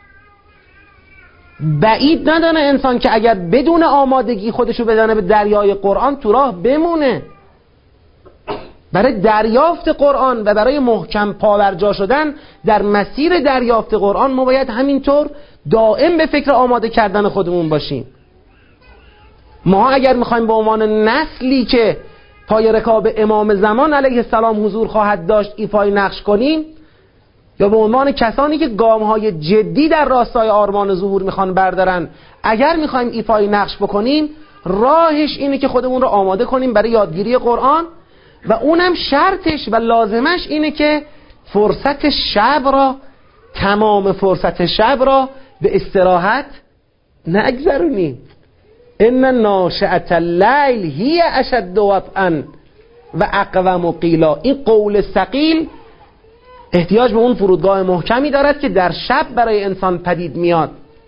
بعید ندانه انسان که اگر بدون آمادگی خودشو بدانه به دریای قرآن تو راه بمونه. برای دریافت قرآن و برای محکم پاورجا شدن در مسیر دریافت قرآن ما باید همینطور دائم به فکر آماده کردن خودمون باشیم. ما اگر میخوایم به عنوان نسلی که پای رکاب امام زمان علیه السلام حضور خواهد داشت ایفای نقش کنیم، یا به عنوان کسانی که گامهای جدی در راستای آرمان ظهور میخوان بردارن، اگر میخوایم ایفای نقش بکنیم، راهش اینه که خودمون رو آماده کنیم برای یادگیری قرآن، و اونم شرطش و لازمش اینه که فرصت شب را، تمام فرصت شب را به استراحت نگذرونیم. ان ناشئة اللیل هی اشد وطئا و اقوم قیلا. این قول ثقیل احتیاج به اون فرودگاه محکمی دارد که در شب برای انسان پدید میاد.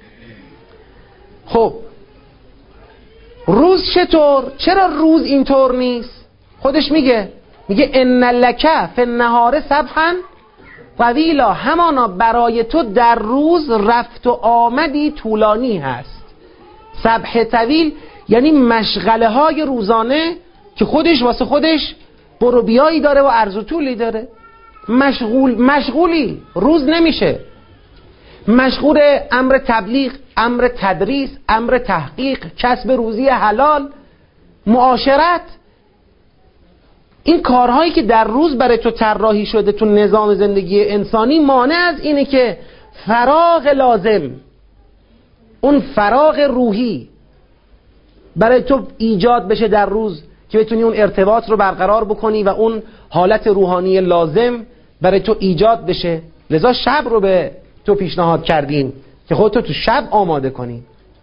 خب روز چطور؟ چرا روز اینطور نیست؟ خودش میگه میگه ان لک فی النهار سبحا طویلا، همانا برای تو در روز رفت و آمدی طولانی هست. سبح طویل یعنی مشغله های روزانه که خودش واسه خودش برو بیایی داره و عرض و طولی داره. مشغول مشغولی روز نمیشه. مشغول امر تبلیغ، امر تدریس، امر تحقیق، کسب روزی حلال، معاشرت، این کارهایی که در روز برای تو طراحی شده تو نظام زندگی انسانی، مانع از اینه که فراغ لازم، اون فراغ روحی برای تو ایجاد بشه در روز که بتونی اون ارتباط رو برقرار بکنی و اون حالت روحانی لازم برای تو ایجاد بشه. لذا شب رو به تو پیشنهاد کردیم که خودتو تو شب آماده کنی.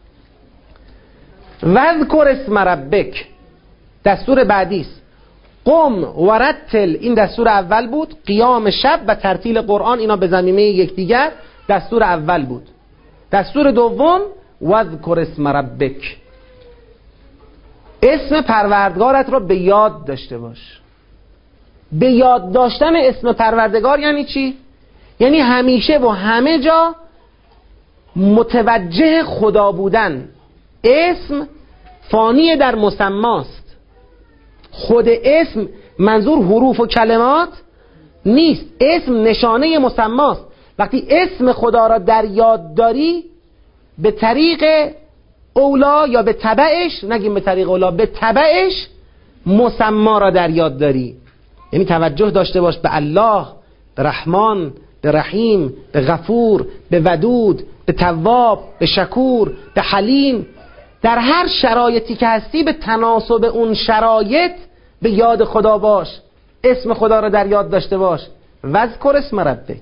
وذکر اسم ربک دستور بعدیست. قم و رتل، این دستور اول بود. قیام شب و ترتیل قرآن اینا به ضمیمه یکدیگر دستور اول بود. دستور دوم وذکر اسم ربک، اسم پروردگارت رو به یاد داشته باش. به یاد داشتن اسم پروردگار یعنی چی؟ یعنی همیشه و همه جا متوجه خدا بودن. اسم فانی در مسماست. خود اسم منظور حروف و کلمات نیست، اسم نشانه مسماست. وقتی اسم خدا را در یاد داری، به طریق اولا یا به تبعش، نگیم به طریق اولا، به تبعش مسما را در یاد داری. یعنی توجه داشته باش به الله، به رحمان، به رحیم، به غفور، به ودود، به تواب، به شکور، به حلیم. در هر شرایطی که هستی به تناسب اون شرایط به یاد خدا باش، اسم خدا رو در یاد داشته باش. واذکر اسم ربک.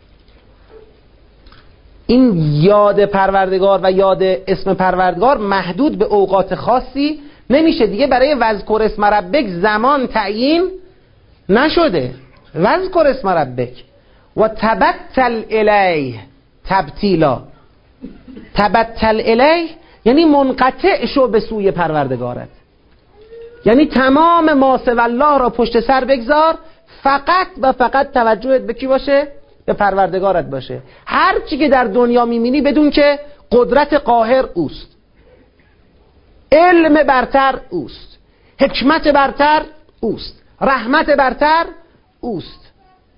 این یاد پروردگار و یاد اسم پروردگار محدود به اوقات خاصی نمیشه دیگه. برای واذکر اسم ربک زمان تعیین نشده. واذکر اسم ربک و تبتل الیه تبتیلا. تبتل الیه یعنی منقطع شو به سوی پروردگارت، یعنی تمام ما سوی الله را پشت سر بگذار، فقط و فقط توجهت به کی باشه؟ به پروردگارت باشه. هر چی که در دنیا میبینی بدون که قدرت قاهر اوست، علم برتر اوست، حکمت برتر اوست، رحمت برتر اوست،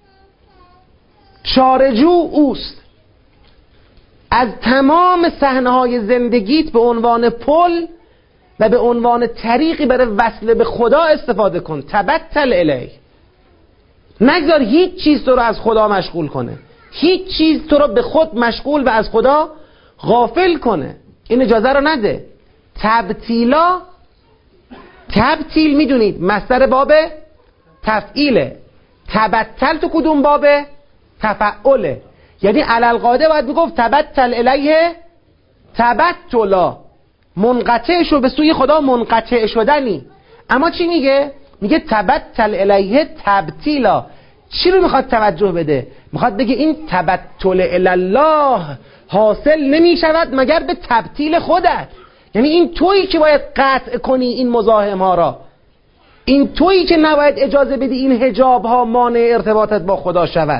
چارجو اوست. از تمام صحنه‌های زندگیت به عنوان پل و به عنوان طریقی برای وصل به خدا استفاده کن. تبتل الیه. نگذار هیچ چیز تو رو از خدا مشغول کنه، هیچ چیز تو رو به خود مشغول و از خدا غافل کنه. این اجازه رو نده. تبتیلا، تبتیل میدونید مصدر باب تفعیله. تبتل تو کدوم بابه؟ تفعله. یعنی علالقاعده باید میگفت تبتل الیه تبتلا، منقطع شو به سوی خدا، منقطع شدنی. اما چی میگه؟ میگه تبتل الیه تبتیلا. چی رو میخواد توجه بده؟ میخواد بگه این تبتل الله حاصل نمیشود مگر به تبتیل خودت. یعنی این تویی که باید قطع کنی این مزاحم ها را، این تویی که نباید اجازه بدی این حجاب ها مانع ارتباطت با خدا شود.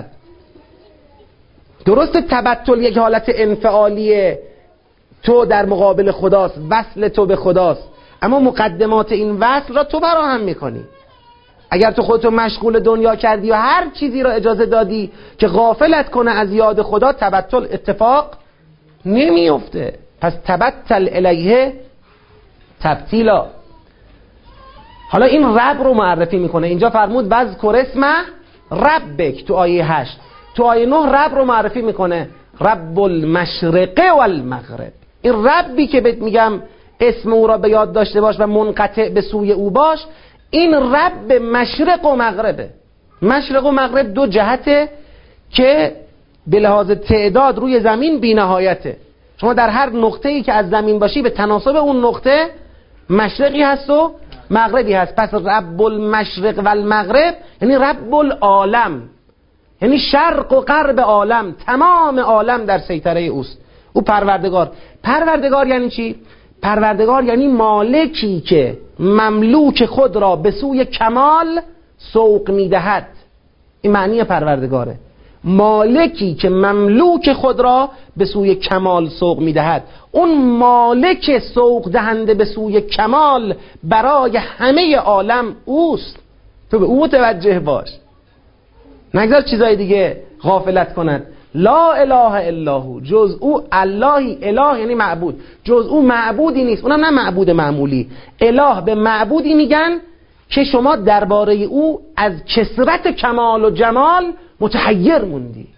درست تبتل یک حالت انفعالیه، تو در مقابل خداست، وصل تو به خداست، اما مقدمات این وصل را تو فراهم میکنی. اگر تو خودتو مشغول دنیا کردی و هر چیزی را اجازه دادی که غافلت کنه از یاد خدا، تبتل اتفاق نمیفته. پس تبتل الیه تبتیلا. حالا این رب رو معرفی میکنه. اینجا فرمود واذکر اسم ربک تو آیه هشت. تو آیه نه رب رو معرفی میکنه، رب المشرق والمغرب. این ربی که بهت میگم اسم او را به یاد داشته باش و منقطع به سوی او باش، این رب مشرق و مغربه. مشرق و مغرب دو جهته که به لحاظ تعداد روی زمین بی نهایته. شما در هر نقطه‌ای که از زمین باشی به تناسب اون نقطه مشرقی هست و مغربی هست. پس رب المشرق و المغرب یعنی رب العالم، یعنی شرق و غرب عالم، تمام عالم در سیطره اوست. او پروردگار. پروردگار یعنی چی؟ پروردگار یعنی مالکی که مملوک خود را به سوی کمال سوق میدهد. این معنی پروردگاره. مالکی که مملوک خود را به سوی کمال سوق میدهد. اون مالک سوق دهنده به سوی کمال برای همه عالم اوست. تو به او متوجه باش، نگذار چیزای دیگه غافلت کند. لا اله الا هو، جز او اللهی، اله یعنی معبود، جز او معبودی نیست. اونم نه معبود معمولی. اله به معبودی میگن که شما درباره او از کثرت کمال و جمال متحیر موندی.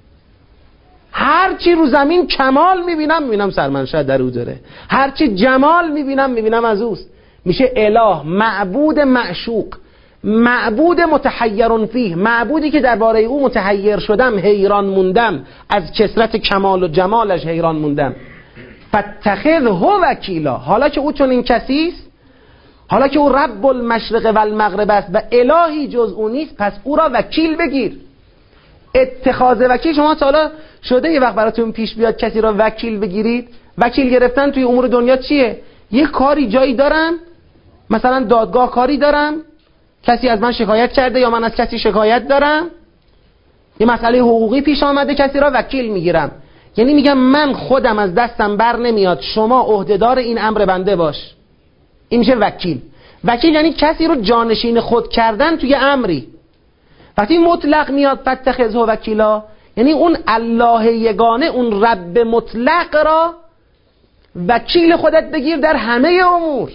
هرچی رو زمین کمال میبینم میبینم سرمنشأ در او داره، هرچی جمال میبینم میبینم از اوست. میشه اله، معبود معشوق، معبود متحیر فیه، معبودی که درباره او متحیر شدم، حیران موندم، از کثرت کمال و جمالش حیران موندم. فاتخذه وکیلا. حالا که او چون این کسی است، حالا که او رب المشرق و المغرب است و الهی جز او نیست، پس او را وکیل بگیر. اتخاذ وکیل، شما تا حالا شده یه وقت براتون پیش بیاد کسی را وکیل بگیرید؟ وکیل گرفتن توی امور دنیا چیه؟ یه کاری جایی دارم، مثلا دادگاه کاری دارم، کسی از من شکایت کرده یا من از کسی شکایت دارم، یه مسئله حقوقی پیش آمده، کسی را وکیل میگیرم. یعنی میگم من خودم از دستم بر نمیاد، شما عهدهدار این امر بنده باش. این میشه وکیل. وکیل یعنی کسی رو جانشین خود کردن توی امری. وقتی مطلق میاد فاتخذه وکیلا، یعنی اون الله یگانه، اون رب مطلق را وکیل خودت بگیر در همه امور.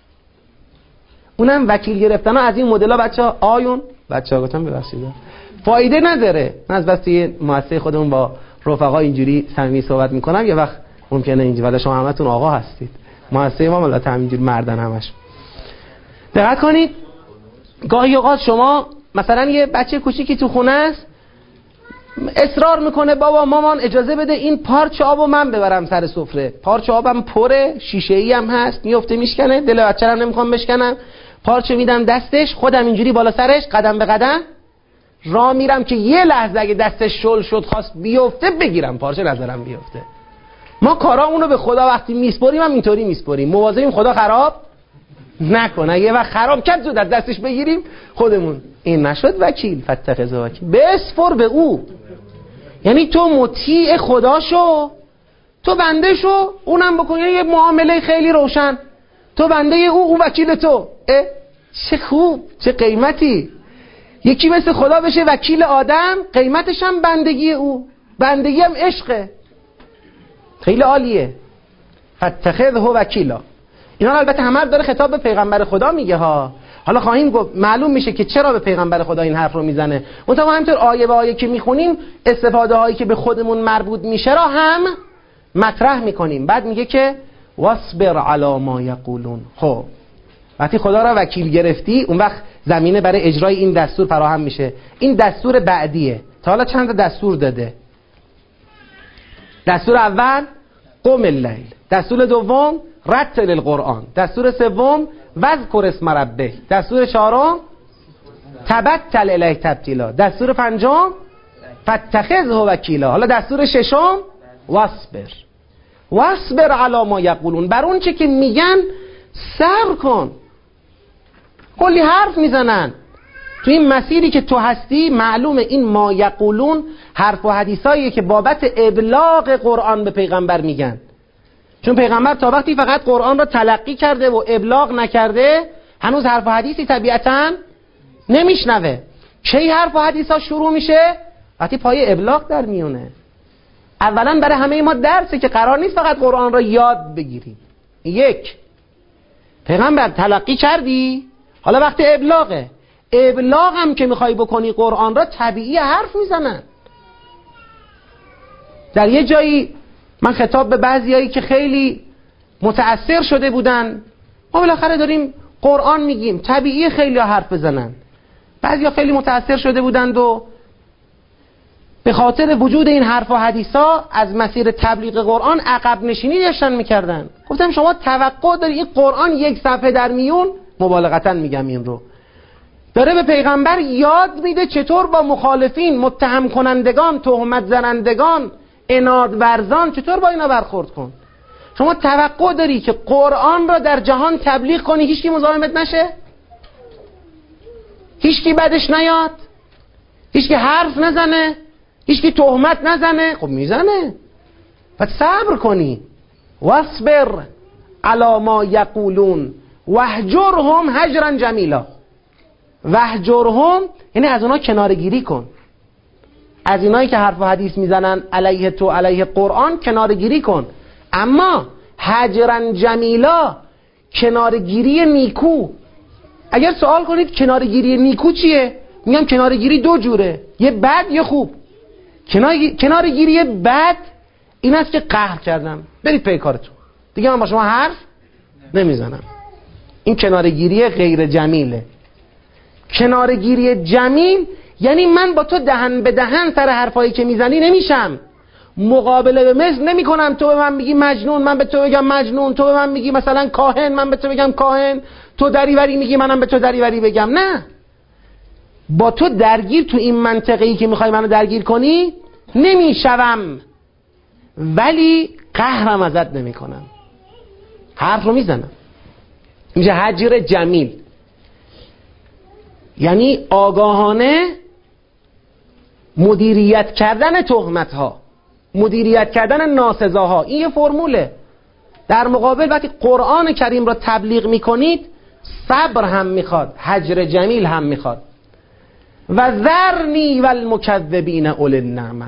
اونم وکیل گرفتن ها از این مدل ها بچه ها آیون بچه ها گفتم ببخشید فایده نداره. من از بس توی مؤسسه خودمون با رفقا اینجوری صمیمی صحبت میکنم، یه وقت ممکنه اینجوری، ولی شما همتون آقا هستید مؤسسه ما البته همینجور مردن همش. دقت کنید گاهی اوقات شما مثلا یه بچه کوچیکی تو خونه است اصرار میکنه بابا مامان اجازه بده این پارچه آبو من ببرم سر سفره. پارچه آبم پره، شیشه ای هم هست، میفته میشکنه، دل بچه رو نمیخوام بشکنم، پارچه میدم دستش، خودم اینجوری بالا سرش قدم به قدم راه میرم که یه لحظه اگه دستش شل شد خواست بیفته بگیرم پارچه نظرم بیفته. ما کارامونو به خدا وقتی میسپریم هم اینطوری میسپریم، مواظبیم خدا خراب نکنه. یه وقت خراب کرد زود از دستش بگیریم خودمون. این نشد وکیل فتخذ وکیل، بسپر به او. یعنی تو مطیع خدا شو، تو بنده شو، اونم بکن. یه معامله خیلی روشن، تو بنده او، او وکیل تو. اه چه خوب، چه قیمتی. یکی مثل خدا بشه وکیل آدم، قیمتش هم بندگی او، بندگی هم عشقه. خیلی عالیه. فتخذه وکیلا. اینا البته همه داره خطاب به پیغمبر خدا میگه ها. حالا خواهیم گفت معلوم میشه که چرا به پیغمبر خدا این حرف رو میزنه. منتها همینطور آیه به آیه که میخونیم استفاده هایی که به خودمون مربوط میشه را هم مطرح میکنیم. بعد میگه که واصبر علی ما یقولون. خب وقتی خدا را وکیل گرفتی اون وقت زمینه برای اجرای این دستور فراهم میشه. این دستور بعدیه. تا حالا چند تا دستور داده. دستور اول قم اللیل، دستور دوم رتل القرآن، دستور سوم واذکر اسم ربک، دستور چهارم تبتل الیه تبتیلا، دستور پنجم فاتخذه وکیلا. حالا دستور ششم واصبر واصبر علی ما یقولون. بر اون چه که میگن صبر کن. کلی حرف میزنن تو این مسیری که تو هستی. معلومه این ما یقولون حرف و حدیثاییه که بابت ابلاغ قرآن به پیغمبر میگن. چون پیغمبر تا وقتی فقط قرآن را تلقی کرده و ابلاغ نکرده هنوز حرف و حدیثی طبیعتاً نمیشنوه. کی حرف و حدیثا شروع میشه؟ وقتی پای ابلاغ در میونه. اولا برای همه ما درسه که قرار نیست فقط قرآن را یاد بگیریم. یک، پیغمبر تلقی کردی، حالا وقت ابلاغه. ابلاغ هم که میخوای بکنی قرآن را طبیعی حرف میزنن. در یه جایی من خطاب به بعضیایی که خیلی متأثر شده بودن، ما بالاخره داریم قرآن میگیم، طبیعی خیلی ها حرف بزنن. بعضیا خیلی متأثر شده بودند و به خاطر وجود این حرف و حدیثا از مسیر تبلیغ قرآن عقب نشینی داشتن میکردن. گفتم شما توقع داری این قرآن یک صفحه در میون، مبالغتاً میگم این رو، داره به پیغمبر یاد میده چطور با مخالفین، متهم کنندگان، تهمت زنندگان، عناد ورزان چطور با اینا برخورد کن. شما توقع داری که قرآن را در جهان تبلیغ کنی هیچکی مزاحمت نشه؟ هیچکی بدش نیاد؟ هیچکی حرف نزنه؟ هیچکی تهمت نزنه؟ خب میزنه. پس صبر کنی. واصبر علی ما یقولون واهجرهم هجرا جمیلا. واهجرهم یعنی از اونا کنارگیری کن. از اینایی که حرف و حدیث میزنن علیه تو، علیه قرآن کنارگیری کن. اما هجرا جمیلا، کنارگیری نیکو. اگر سوال کنید کنارگیری نیکو چیه؟ میگم کنارگیری دو جوره، یه بد یه خوب. کنارگیری بد این است که قهر کردم، برید پی کارتون، دیگه من با شما حرف نمیزنم. این کنارگیری غیر جمیله. کنارگیری جمیل یعنی من با تو دهن به دهن سر حرفایی که میزنی نمیشم، مقابله به مثل نمی کنم. تو به من میگی مجنون، من به تو بگم مجنون. تو به من میگی مثلا کاهن، من به تو بگم کاهن. تو دریوری میگی، منم به تو دریوری بگم. نه، با تو درگیر تو این منطقه‌ای که میخوای منو درگیر کنی نمیشوم، ولی قهرم ازت نمی کنم، حرف رو میزنم. میشه هجر جمیل، یعنی آگاهانه مدیریت کردن تهمت ها، مدیریت کردن ناسزاها. این یه فرموله. در مقابل وقتی قرآن کریم را تبلیغ میکنید صبر هم میخواد، هجر جمیل هم میخواد. و ذرنی و المکذبین اول النعمه،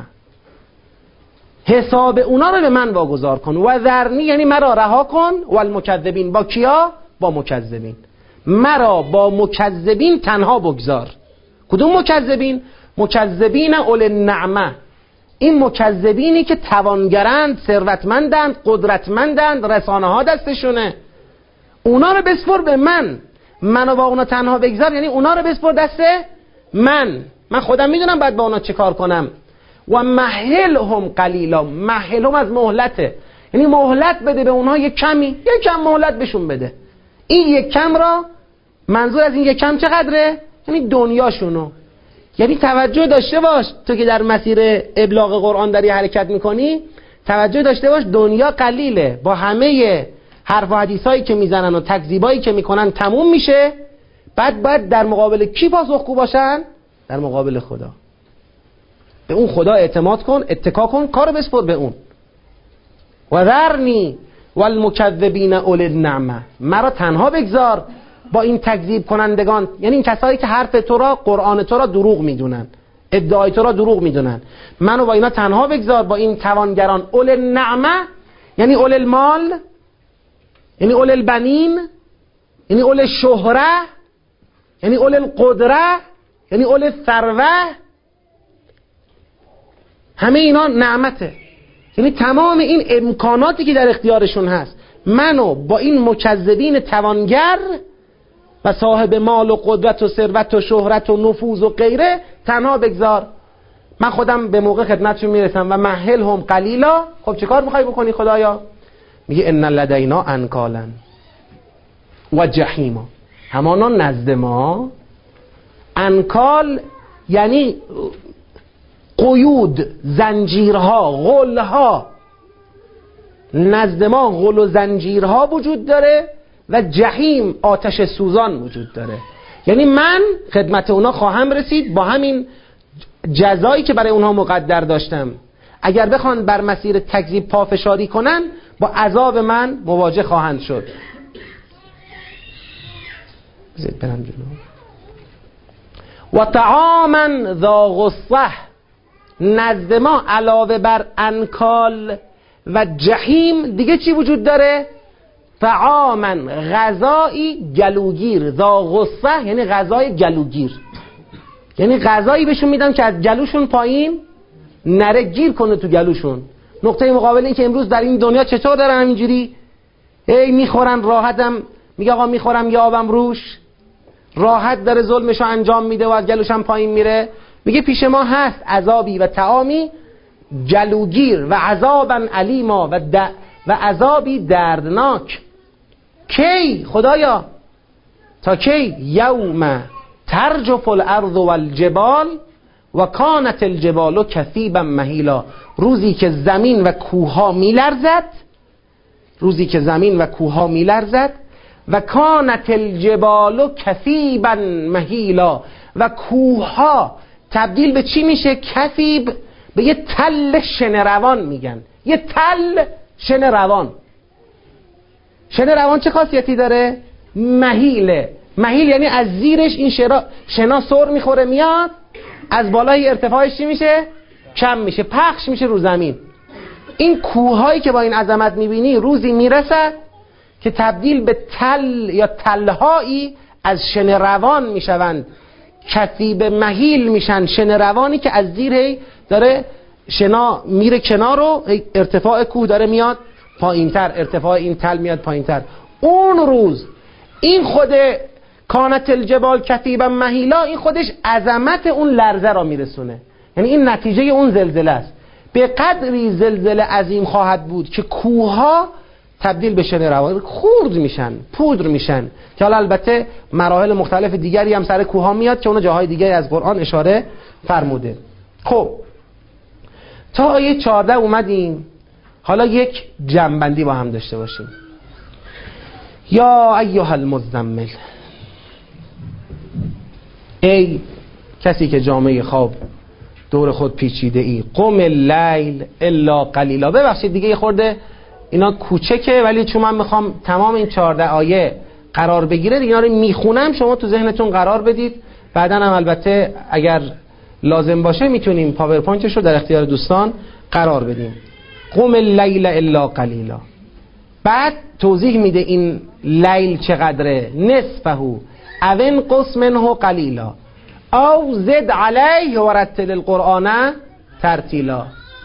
حساب اونا رو به من واگذار کن. و ذرنی یعنی مرا رها کن، و المکذبین با کیا؟ با مکذبین. مرا با مکذبین تنها بگذار. کدوم مکذبین؟ مکذبین اول النعمه، این مکذبینی که توانگرند، ثروتمندند، قدرتمندند، رسانه ها دستشونه، اونا رو بسپر به من، منو با اونا تنها بگذار، یعنی اونا رو بسپر دست من، من خودم میدونم باید با اونا چه کار کنم. و مهلهم قلیلا، مهلهم از مهلته، یعنی مهلت بده به اونها یک کمی، یک کم مهلت بهشون بده. این یک کم را منظور از این یک کم چقدره؟ یعنی دنیاشونو. یعنی توجه داشته باش تو که در مسیر ابلاغ قرآن داری حرکت میکنی، توجه داشته باش دنیا قلیله، با همه حرف و حدیثایی که میزنن و تکذیبایی که میکنن تموم میشه، بعد بعد در مقابل کی پاسخگو باشن؟ در مقابل خدا. به اون خدا اعتماد کن، اتکا کن، کارو بسپر به اون. و ذرنی والمکذبین اولی النعمه، مرا تنها بگذار با این تکذیب کنندگان، یعنی این کسایی که حرف تو را، قرآن تو را دروغ میدونن، ادعای تو را دروغ میدونن، منو با اینا تنها بگذار، با این توانگران. اولی النعمه یعنی اولی المال، یعنی اولی البنین، یعنی اولی الشهره، یعنی اولی القدره، یعنی اولی الثروه. همه اینا نعمته، یعنی تمام این امکاناتی که در اختیارشون هست، منو با این مکذبین توانگر و صاحب مال و قدرت و ثروت و شهرت و نفوذ و غیره تنها بگذار، من خودم به موقع خدمتشون میرسم. و مهلهم قلیلا. خب چه کار میخوای بکنی خدایا؟ میگه ان لدینا انکالا و جحیما، همانا نزد ما. انکال یعنی قیود، زنجیرها، غلها. نزد ما غل و زنجیرها وجود داره و جحیم، آتش سوزان وجود داره. یعنی من خدمت اونا خواهم رسید با همین جزایی که برای اونها مقدر داشتم. اگر بخوان بر مسیر تکذیب پافشاری کنن، با عذاب من مواجه خواهند شد. بذارید برم جلو. و طعاما ذا غصه، نزد ما علاوه بر انکال و جحیم دیگه چی وجود داره؟ طعاما، غذایی گلوگیر. ذا غصه یعنی غذای گلوگیر، یعنی غذایی بهشون میدم که از گلوشون پایین نره، گیر کنه تو گلوشون. نقطه مقابل این که امروز در این دنیا چطور دارن همینجوری ای میخورن راحتم، میگه آقا میخورم یا آبم روش، راحت داره ظلمشو انجام میده و از گلوشم پایین میره. میگه پیش ما هست عذابی و طعامی گلوگیر و عذابا علیما و, د... و عذابی دردناک. کی خدایا؟ تا کی؟ یوم ترجف الارض والجبال و کانت الجبال کثیبا مهیلا، روزی که زمین و کوها میلرزد، روزی که زمین و کوها میلرزد، و کانت الجبال کثیبا مهیلا، و کوها تبدیل به چی میشه؟ کثیب، به یه تل شنروان میگن، یه تل شنروان. شنروان چه خاصیتی داره؟ مهیله. مهیل یعنی از زیرش این شنا, شنا سر میخوره میاد، از بالای ارتفاعش چی میشه؟ کم میشه، پخش میشه رو زمین. این کوههایی که با این عظمت میبینی روزی میرسد که تبدیل به تل یا تلهایی از شنروان میشوند، کثیب مهیل میشن، شنروانی که از زیر داره شنا میره کنار و ارتفاع کوه داره میاد پایینتر، ارتفاع این تل میاد پایینتر. اون روز این خود کانت الجبال کثیبا مهیلا، این خودش عظمت اون لرزه را میرسونه، یعنی این نتیجه اون زلزله است. به قدری زلزله عظیم خواهد بود که کوهها تبدیل به شنروان خورد میشن، پودر میشن، که حالا البته مراحل مختلف دیگری هم سر کوهها میاد که اون جاهای دیگری از قرآن اشاره فرموده. خب تا آیه چهارده اومدیم، حالا یک جمع‌بندی با هم داشته باشیم. یا ایها المزمل، ای کسی که جامعه خواب دور خود پیچیده ای، قم اللیل الا قلیلا. ببخشید دیگه یه خورده اینا کوچکه، ولی چون من میخوام تمام این چهارده آیه قرار بگیره دیگه اینا رو میخونم، شما تو ذهنتون قرار بدید. بعداً هم البته اگر لازم باشه میتونیم پاورپوینتش رو در اختیار دوستان قرار بدیم. قم اللیل الا قلیلا. بعد توضیح میده این لیل چقدره، نصفه او انقص منه قلیلا او زد علیه و رتل القرآن ترتیلا.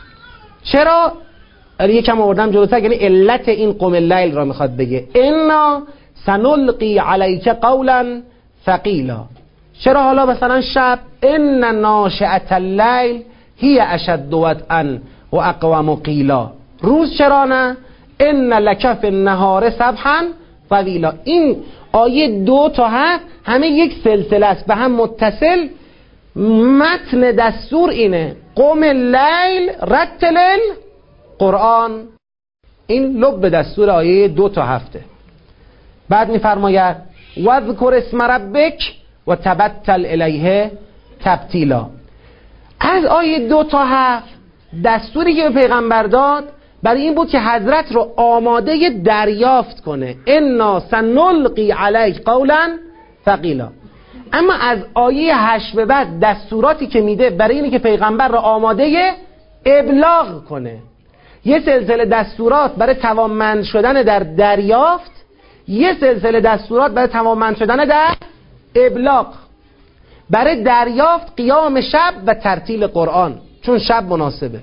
چرا؟ یکم آوردم جلوتر، یعنی علت این قم اللیل را میخواد بگه. انا سنلقی علیک قولا ثقیلا. چرا حالا مثلا شب؟ ان ناشئة اللیل هی اشد وطئا و اقوم قیلا. روز چرا نه؟ ان لک فی النهار سبحا طویلا. این آیه دو تا هفت همه یک سلسله است به هم متصل. متن دستور اینه قم اللیل رتل قرآن. این لب دستور آیه دو تا هفته. بعد میفرماید واذکر اسم ربک و تبتل الیه تبتیلا. از آیه دو تا هفت دستوری که به پیغمبر داد برای این بود که حضرت رو آماده دریافت کنه. انا سنلقی علیک قولا ثقیلا. اما از آیه هشت به بعد دستوراتی که میده برای اینه که پیغمبر رو آماده ابلاغ کنه. یه سلسله دستورات برای توانمند شدن در دریافت، یه سلسله دستورات برای توانمند شدن در ابلاغ. برای دریافت قیام شب و ترتیل قرآن، چون شب مناسبه،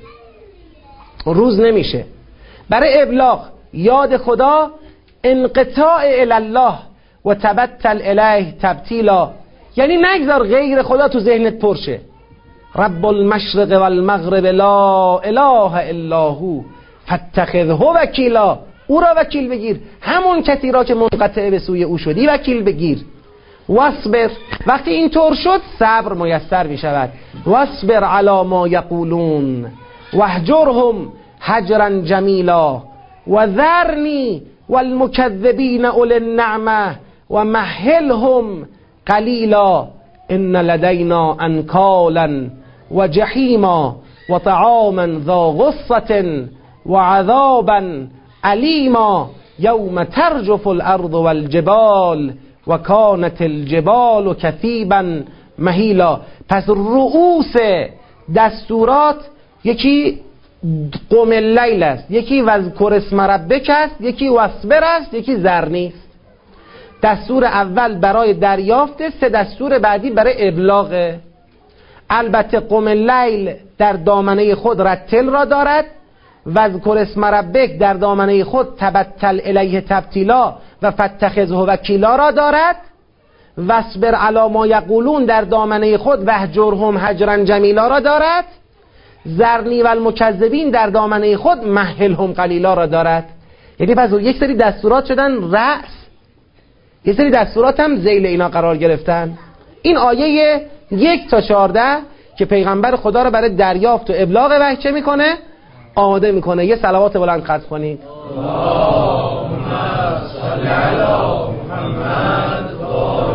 روز نمیشه. برای ابلاغ یاد خدا، انقطاع الله و تبتل الیه تبتیلا، یعنی نگذار غیر خدا تو ذهنت پرشه. رب المشرق والمغرب لا اله الا هو فاتخذه وکیلا. او را وکیل بگیر، همون کسی را که منقطع به سوی او شدی وکیل بگیر. واصبر، وقتی این طور شد صبر میسر می شود. واصبر علی ما یقولون واهجرهم هجرا جمیلا و ذرنی والمکذبین اولی النعمه و مهلهم قلیلا ان لدینا انکالا و جحیما و طعاما ذا غصة و عذابا علیما یوم ترجف الارض والجبال و کانت الجبال کثیبا مهیلا. پس رؤوس دستورات یکی قم اللیل است، یکی واذکر اسم ربک است، یکی واصبر است، یکی ذرنی است. دستور اول برای دریافت، سه دستور بعدی برای ابلاغ. البته قم اللیل در دامنه خود رتل را دارد، واذکر اسم ربک در دامنه خود تبتل الیه تبتیلا و فاتخذه وکیلا را دارد. واصبر علی ما یقولون در دامنه خود وهجرهم هجرا جمیلا را دارد. ذرنی و المکذبین در دامنه خود مهلهم قلیلا را دارد. یعنی پس یک سری دستورات شدن رأس، یک سری دستورات هم ذیل اینا قرار گرفتن. این آیه یک تا چهارده که پیغمبر خدا را برای دریافت و ابلاغ وحی چه میکنه؟ آماده میکنه. یه صلوات بلند خط کنید. اللهم صل علی محمد و آل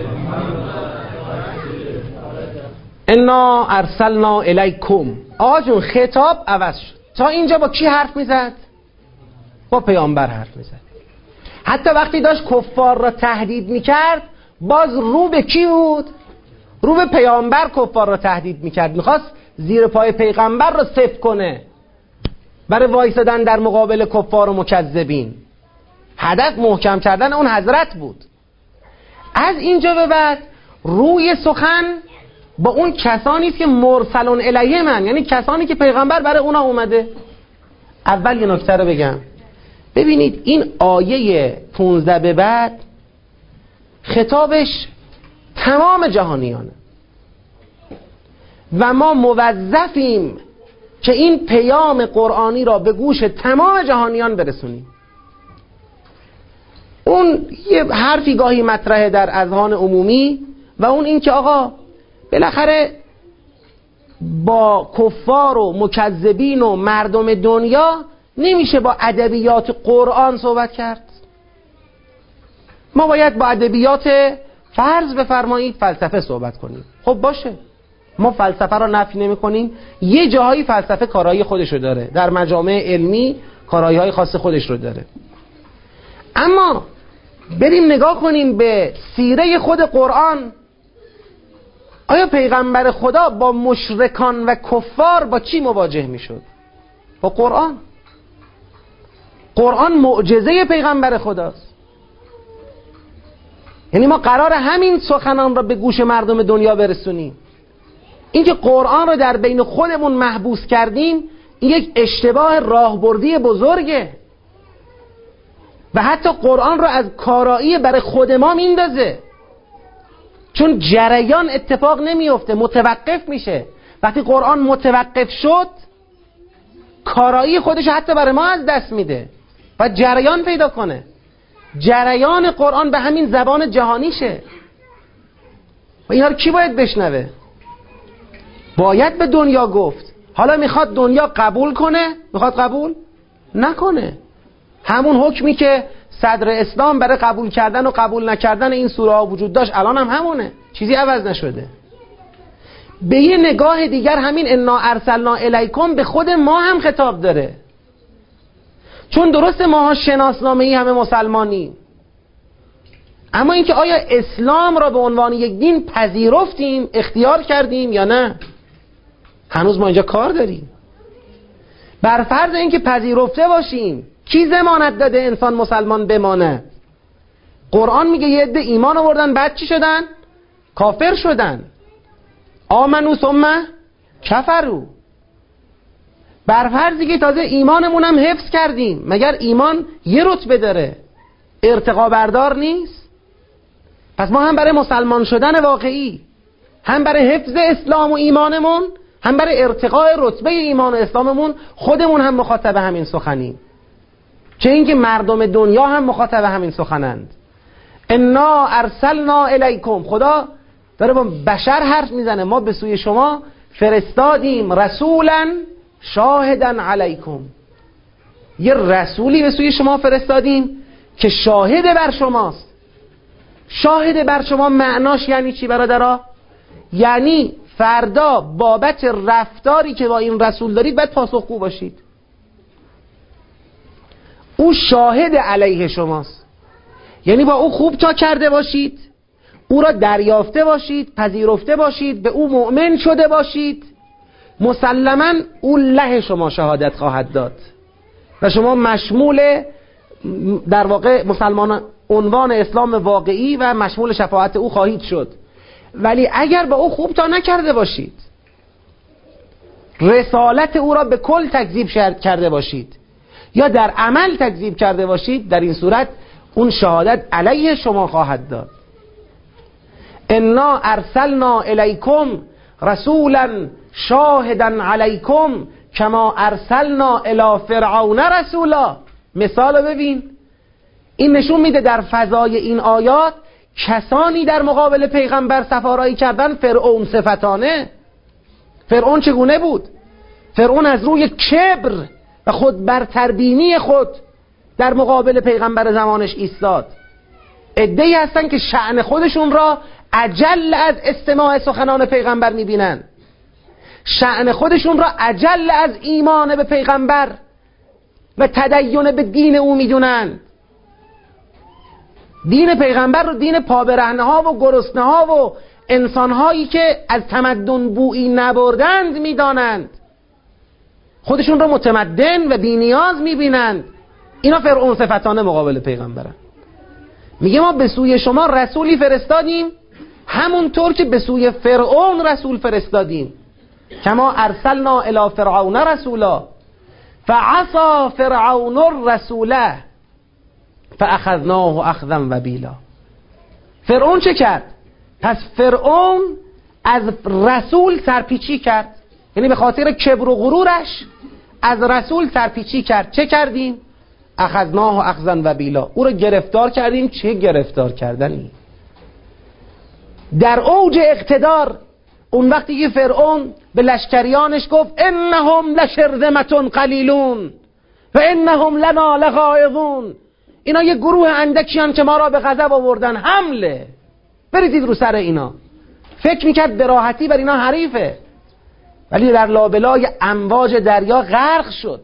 محمد. انا ارسلنا الیکم. آقا جون خطاب عوض شد. تا اینجا با کی حرف میزد؟ با پیامبر حرف میزد. حتی وقتی داشت کفار را تهدید میکرد باز رو به کی بود؟ رو به پیامبر کفار را تهدید میکرد. میخواست زیر پای پیغمبر را سفت کنه برای وایسادن در مقابل کفار و مکذبین. هدف محکم کردن اون حضرت بود. از اینجا به بعد روی سخن با اون کسانی است که مرسلون الیه من، یعنی کسانی که پیغمبر برای اونا اومده. اول یه نکته رو بگم. ببینید این آیه پونزده به بعد خطابش تمام جهانیانه و ما موظفیم که این پیام قرآنی را به گوش تمام جهانیان برسونیم. اون یه حرفی گاهی مطرحه در اذهان عمومی و اون این که آقا بالاخره با کفار و مکذبین و مردم دنیا نمیشه با ادبیات قرآن صحبت کرد. ما باید با ادبیات فرض بفرمایید فلسفه صحبت کنیم. خب باشه، ما فلسفه را نفی نمی کنیم. یه جاهایی فلسفه کارایی خودش رو داره، در مجامع علمی کارایی های خاص خودش رو داره. اما بریم نگاه کنیم به سیره خود قرآن. آیا پیغمبر خدا با مشرکان و کفار با چی مواجه می شد؟ با قرآن. قرآن معجزه پیغمبر خداست. یعنی ما قرار همین سخنان را به گوش مردم دنیا برسونیم. اینکه قرآن را در بین خودمون محبوس کردیم این یک اشتباه راهبردی بزرگه و حتی قرآن رو از کارایی برای خود ما میندازه، چون جریان اتفاق نمیفته، متوقف میشه. وقتی قرآن متوقف شد کارایی خودش حتی برای ما از دست میده و جریان پیدا کنه. جریان قرآن به همین زبان جهانیشه و اینا رو کی باید بشنوه؟ باید به دنیا گفت. حالا میخواد دنیا قبول کنه، میخواد قبول نکنه. همون حکمی که صدر اسلام برای قبول کردن و قبول نکردن این سوره ها وجود داشت الان هم همونه، چیزی عوض نشده. به یه نگاه دیگر همین انا ارسلنا الیکم به خود ما هم خطاب داره، چون درسته ماها شناسنامه ای همه مسلمانی، اما اینکه آیا اسلام را به عنوان یک دین پذیرفتیم، اختیار کردیم یا نه، هنوز ما اینجا کار داریم. بر فرض اینکه پذیرفته باشیم، کی ضمانت داده انسان مسلمان بمانه؟ قرآن میگه یه عده ایمان آوردن بعد چی شدن؟ کافر شدن. آمنو ثم کفرو. بر فرضی که تازه ایمانمون هم حفظ کردیم، مگر ایمان یه رتبه داره، ارتقا بردار نیست؟ پس ما هم برای مسلمان شدن واقعی، هم برای حفظ اسلام و ایمانمون، هم برای ارتقاء رتبه ایمان و اسلاممون خودمون هم مخاطب همین سخنیم، چه اینکه مردم دنیا هم مخاطب همین سخنند. انا ارسلنا الیکم، خدا داره با بشر حرف میزنه، ما به سوی شما فرستادیم رسولا شاهدن علیکم، یه رسولی به سوی شما فرستادیم که شاهد بر شماست. شاهد بر شما معناش یعنی چی برادرها؟ یعنی فردا بابت رفتاری که با این رسول دارید باید پاسخگو باشید. او شاهد علیه شماست، یعنی با او خوب تا کرده باشید، او را دریافته باشید، پذیرفته باشید، به او مؤمن شده باشید، مسلماً او له شما شهادت خواهد داد و شما مشمول در واقع مسلمان عنوان اسلام واقعی و مشمول شفاعت او خواهید شد. ولی اگر با او خوب تا نکرده باشید، رسالت او را به کل تکذیب کرده باشید یا در عمل تکذیب کرده باشید، در این صورت اون شهادت علیه شما خواهد داد. انا ارسلنا الیکم رسولا شاهدا علیکم کما ارسلنا الی فرعون رسولا. مثال ببین، این نشون میده در فضای این آیات کسانی در مقابل پیغمبر سفارایی کردن فرعون صفتانه. فرعون چگونه بود؟ فرعون از روی کبر و خود برتربینی خود در مقابل پیغمبر زمانش ایستاد. عده‌ای هستن که شأن خودشون را اجل از استماع سخنان پیغمبر میبینن، شأن خودشون را اجل از ایمان به پیغمبر و تدین به دین او میدونن. دین پیغمبر رو دین پابرهنه ها و گرسنه ها و انسان هایی که از تمدن بویی نبردند میدانند، خودشون رو متمدن و بی‌نیاز میبینند. اینا فرعون صفتانه مقابل پیغمبرن. میگه ما به سوی شما رسولی فرستادیم همونطور که به سوی فرعون رسول فرستادیم. کما ارسلنا الی فرعون رسولا فعصى فرعون الرسول فاخذناه اخذا وبیلا. فرعون چه کرد؟ پس فرعون از رسول سرپیچی کرد، یعنی به خاطر کبر و غرورش از رسول سرپیچی کرد. چه کردیم؟ اخذناه اخذا وبیلا، او رو گرفتار کردیم. چه گرفتار کردنی؟ در اوج اقتدار، اون وقتی که فرعون به لشکریانش گفت انهم لشرذمة قلیلون و انهم لنا لغائظون، اینا یه گروه اندکیان که ما را به غضب آوردن، حمله، بریزید رو سر اینا. فکر میکرد به راحتی بر اینا حریفه، ولی در لابلای امواج دریا غرق شد،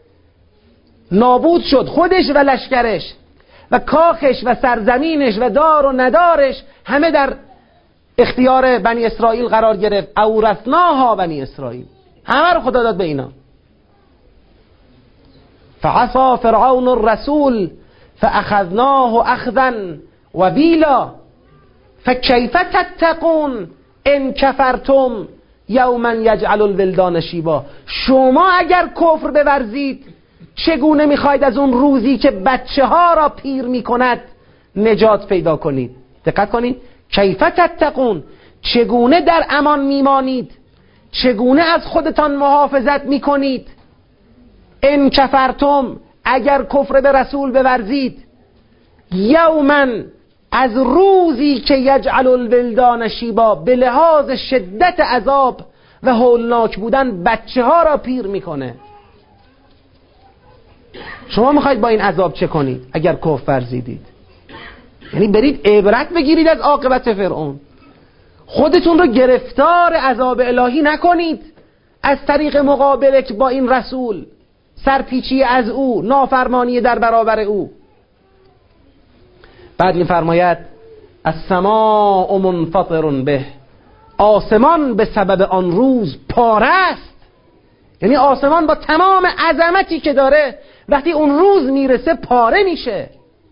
نابود شد. خودش و لشکرش و کاخش و سرزمینش و دار و ندارش همه در اختیار بنی اسرائیل قرار گرفت. اورثناها بنی اسرائیل، همه رو خدا داد به اینا. فعصى فرعون الرسول فاخذناه اخذا وبیلا فکیف تتقون ان کفرتم یوما یجعل الولدان شیبا. شما اگر کفر بورزید چگونه میخواید از اون روزی که بچه ها را پیر میکند نجات پیدا کنید؟ دقت کنید، کیف تتقون، چگونه در امان میمانید، چگونه از خودتان محافظت میکنید. ان کفرتم، اگر کفر به رسول بورزید، یوما، از روزی که یجعل الولدان شیبا، به لحاظ شدت عذاب و هولناک بودن بچه ها را پیر میکنه. شما میخواید با این عذاب چه کنید اگر کفر ورزیدید؟ یعنی برید عبرت بگیرید از عاقبت فرعون، خودتون رو گرفتار عذاب الهی نکنید از طریق مقابله با این رسول، سرپیچی از او، نافرمانی در برابر او. بعد این فرماید السماء منفطر به، آسمان به سبب آن روز پاره است. یعنی آسمان با تمام عظمتی که داره وقتی اون روز میرسه پاره میشه،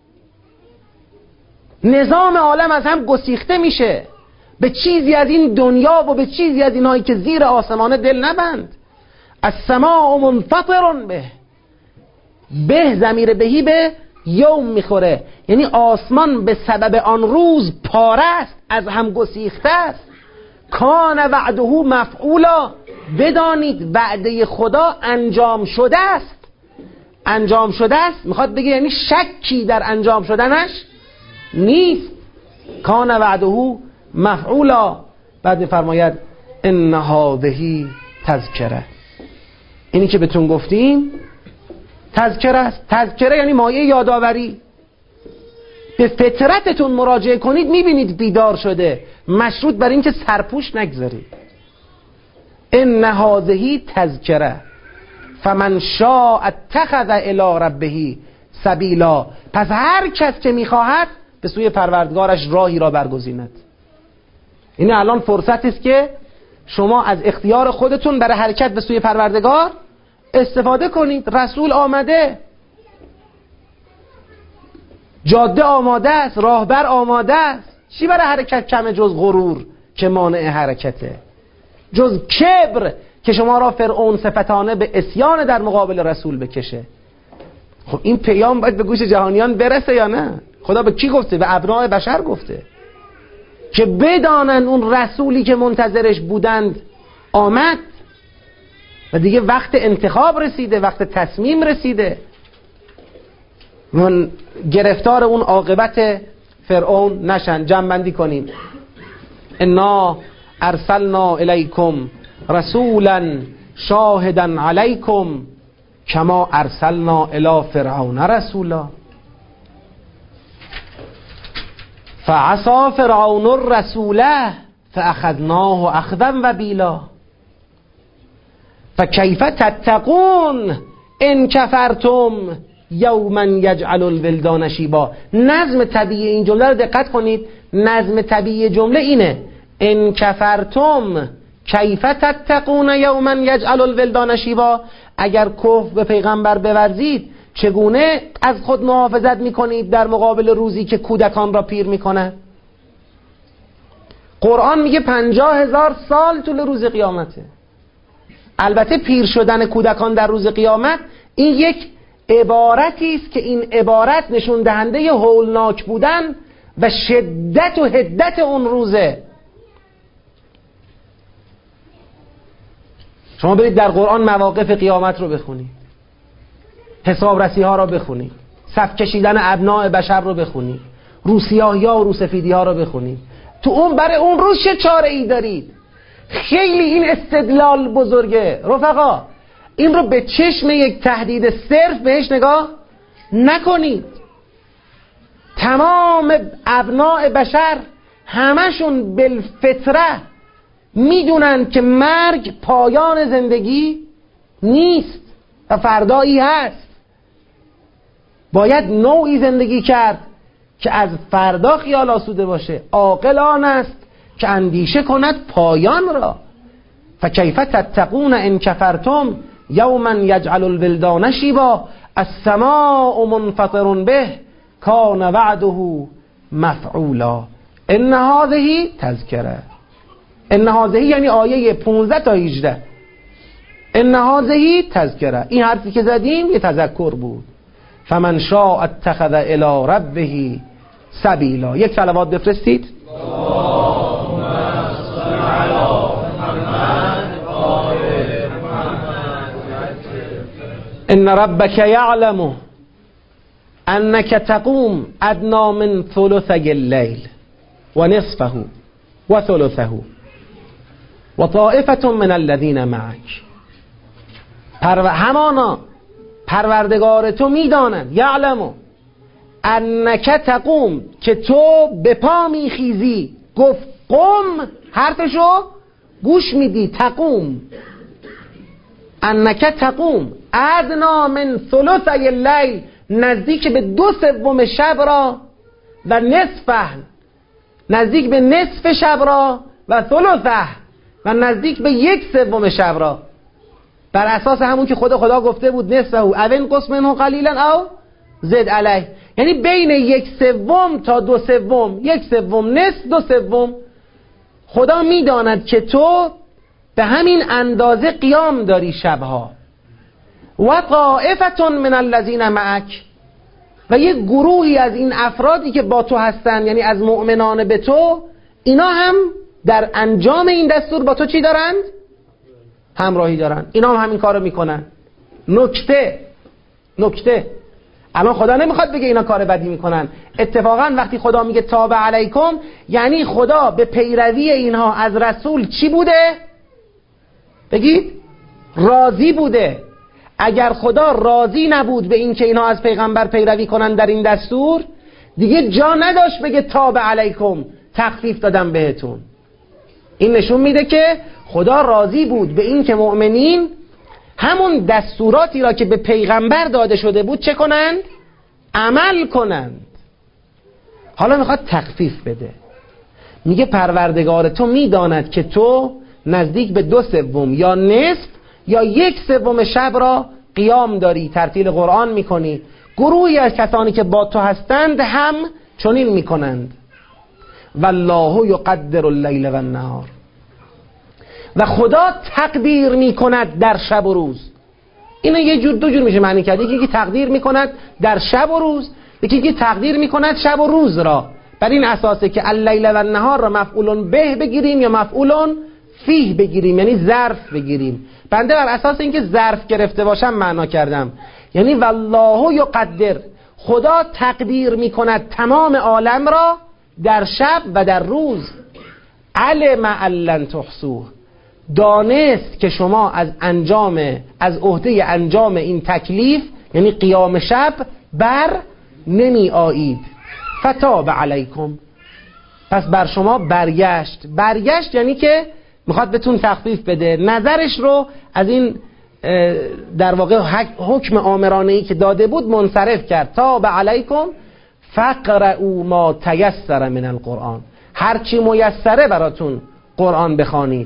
نظام عالم از هم گسیخته میشه. به چیزی از این دنیا و به چیزی از اینهایی که زیر آسمانه دل نبند. السماء منفطر به، به ضمیر بهی به یوم میخوره، یعنی آسمان به سبب آن روز پاره است، از هم گسیخته است. کان وعده مفعولا، بدانید وعده خدا انجام شده است. انجام شده است میخواد بگه یعنی شکی در انجام شدنش نیست. کان وعده مفعولا. بعد میفرماید ان هذه تذکره، اینی که بهتون گفتیم تذکره است. تذکره یعنی مایه یادآوری. به فطرتتون مراجعه کنید میبینید بیدار شده، مشروط بر این که سرپوش نگذارید. ان هذه تذکره فمن شاء اتخذ الی ربه سبیلا، پس هر کس که میخواهد به سوی پروردگارش راهی را برگزیند. این الان فرصتی است که شما از اختیار خودتون برای حرکت به سوی پروردگار استفاده کنید. رسول آمده، جاده آماده است، راهبر آماده است. چی برای حرکت کمه جز غرور که مانع حرکته، جز کبر که شما را فرعون صفتانه به عصیان در مقابل رسول بکشه. خب این پیام باید به گوش جهانیان برسه یا نه؟ خدا به کی گفته؟ به ابناء بشر گفته که بدانن اون رسولی که منتظرش بودند آمد و دیگه وقت انتخاب رسیده، وقت تصمیم رسیده. من گرفتار اون عاقبت فرعون نشن. جمع کنیم. انا ارسلنا الیکم رسولا شاهدا علیکم کما ارسلنا الی فرعون رسولا فعصا فرعون الرسول فاخذناه اخذا وبیلا فکیف تتقون ان کفرتم یوما یجعل الولدان شیبا. نظم طبیعی این جمله رو دقت کنید. نظم طبیعی جمله اینه: ان کفرتم کیف تتقون یوما یجعل الولدان شیبا. اگر کفر به پیغمبر بورزید چگونه از خود محافظت میکنید در مقابل روزی که کودکان را پیر میکنه؟ قرآن میگه پنجاه هزار سال طول روز قیامته. البته پیر شدن کودکان در روز قیامت این یک عبارتی است که این عبارت نشون دهنده هولناک بودن و شدت و حدت اون روزه. شما برید در قرآن مواقف قیامت رو بخونید، حسابرسی ها رو بخونید، صف کشیدن ابناء بشر رو بخونید، روسیاهی ها و روسفیدی ها رو بخونید. تو اون برای اون روز چه چاره ای دارید؟ خیلی این استدلال بزرگه رفقا. این رو به چشم یک تهدید صرف بهش نگاه نکنید. تمام ابناء بشر همشون بالفطره میدونن که مرگ پایان زندگی نیست و فردایی هست. باید نوعی زندگی کرد که از فردا خیال آسوده باشه. عاقل آن است که اندیشه کند پایان را. فکیف تتقون ان کفرتم یوما یجعل الولدان شیبا السماء منفطر به کان وعده مفعولا ان هذه تذکره. ان هذه یعنی آیه پانزده تا هجده. ان هذه تذکره، این حرفی که زدیم یه تذکر بود. فمن شاء اتخذ الی ربه سبیلا. یک صلوات بفرستید. ان ربک یعلم انک تقوم ادنا من ثلثی اللیل و نصفه و ثلثه و طائفة من الذین معک. پرو... همانا پروردگار تو میدانند، یعلم انک تقوم، که تو به پا میخیزی. گفت قم، حرفشو گوش میدی. تقوم، انک تقوم ادنا من ثلثی اللیل، نزدیک به دو سوم شب را، و نصفه، نزدیک به نصف شب را، و ثلثه، و نزدیک به یک سوم شب را، بر اساس همون که خدا خدا گفته بود نصفه او انقص منه قلیلا او زد علیه، یعنی بین یک سوم تا دو سوم، یک سوم نصف دو سوم. خدا میداند که تو به همین اندازه قیام داری شبها. و طائفة من الذین معک، و یک گروهی از این افرادی که با تو هستن، یعنی از مؤمنان به تو، اینا هم در انجام این دستور با تو چی دارند؟ همراهی دارن. اینا هم همین کارو میکنن. نکته نکته الان خدا نمیخواد بگه اینا کار بدی میکنن. اتفاقا وقتی خدا میگه تاب علیکم، یعنی خدا به پیروی اینها از رسول چی بوده؟ بگید راضی بوده. اگر خدا راضی نبود به این که اینها از پیغمبر پیروی کنن در این دستور، دیگه جا نداشت بگه تاب علیکم، تخفیف دادم بهتون. این نشون میده که خدا راضی بود به این که مؤمنین همون دستوراتی را که به پیغمبر داده شده بود چه کنند؟ عمل کنند. حالا میخواد تخفیف بده، میگه پروردگار تو میداند که تو نزدیک به دو سوم یا نصف یا یک سوم شب را قیام داری، ترتیل قرآن میکنی. گروهی از کسانی که با تو هستند هم چنین میکنند. والله یقدر اللیل و النهار، و خدا تقدیر میکند در شب و روز. اینو یه جور دو جور میشه معنی کرد. یکی که تقدیر میکند در شب و روز، یکی که تقدیر میکند شب و روز را. بر این اساسه که اللیل و النهار را مفعول به بگیریم یا مفعول فیه بگیریم، یعنی ظرف بگیریم. بنده بر اساس اینکه ظرف گرفته باشم معنا کردم، یعنی والله یقدر، خدا تقدیر میکند تمام عالم را در شب و در روز. علم ان لن تحصوه، دانست که شما از انجام از عهده انجام این تکلیف یعنی قیام شب بر نمی آیید. فتاب علیکم، پس بر شما برگشت. برگشت یعنی که میخواد بهتون تخفیف بده، نظرش رو از این در واقع حکم آمرانه‌ای که داده بود منصرف کرد. تاب علیکم فقرؤوا ما تیسر من القرآن، هرچی میسره براتون قرآن بخوانید.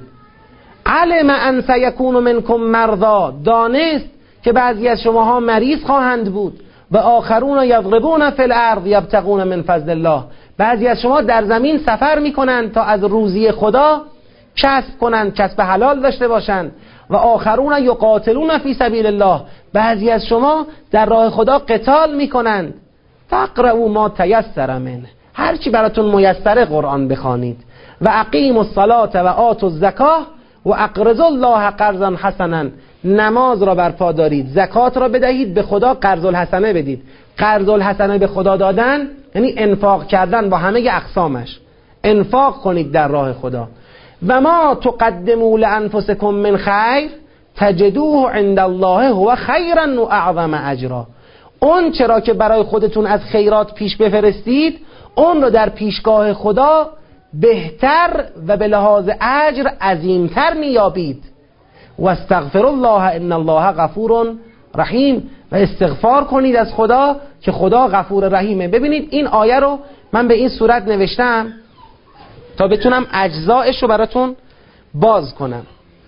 علم ان سیکون منکم مرضا، دانست که بعضی از شماها مریض خواهند بود. و آخرون یضربون فی الارض یبتغون من فضل الله، بعضی از شما در زمین سفر میکنند تا از روزی خدا کسب کنند، کسب حلال داشته باشند. و آخرون یقاتلون فی سبیل الله، بعضی از شما در راه خدا قتال میکنند. فقرؤوا ما تیسر منه، هرچی براتون میسره قرآن بخوانید. و اقیموا الصلاة و آتوا الزکاه و اقرضوا الله قرضا حسنا، نماز را برپا دارید، زکات را بدهید، به خدا قرض الحسنه بدید. قرض الحسنه به خدا دادن یعنی انفاق کردن با همه اقسامش. انفاق کنید در راه خدا. و ما تقدموا لانفسکم من خیر تجدوه عند الله هو خیرا و اعظم اجرا، اون چرا که برای خودتون از خیرات پیش بفرستید اون رو در پیشگاه خدا بهتر و به لحاظ اجر عظیمتر میابید. و استغفر الله ان الله غفور رحیم، و استغفار کنید از خدا که خدا غفور رحیمه. ببینید این آیه رو من به این صورت نوشتم تا بتونم اجزایش رو براتون باز کنم.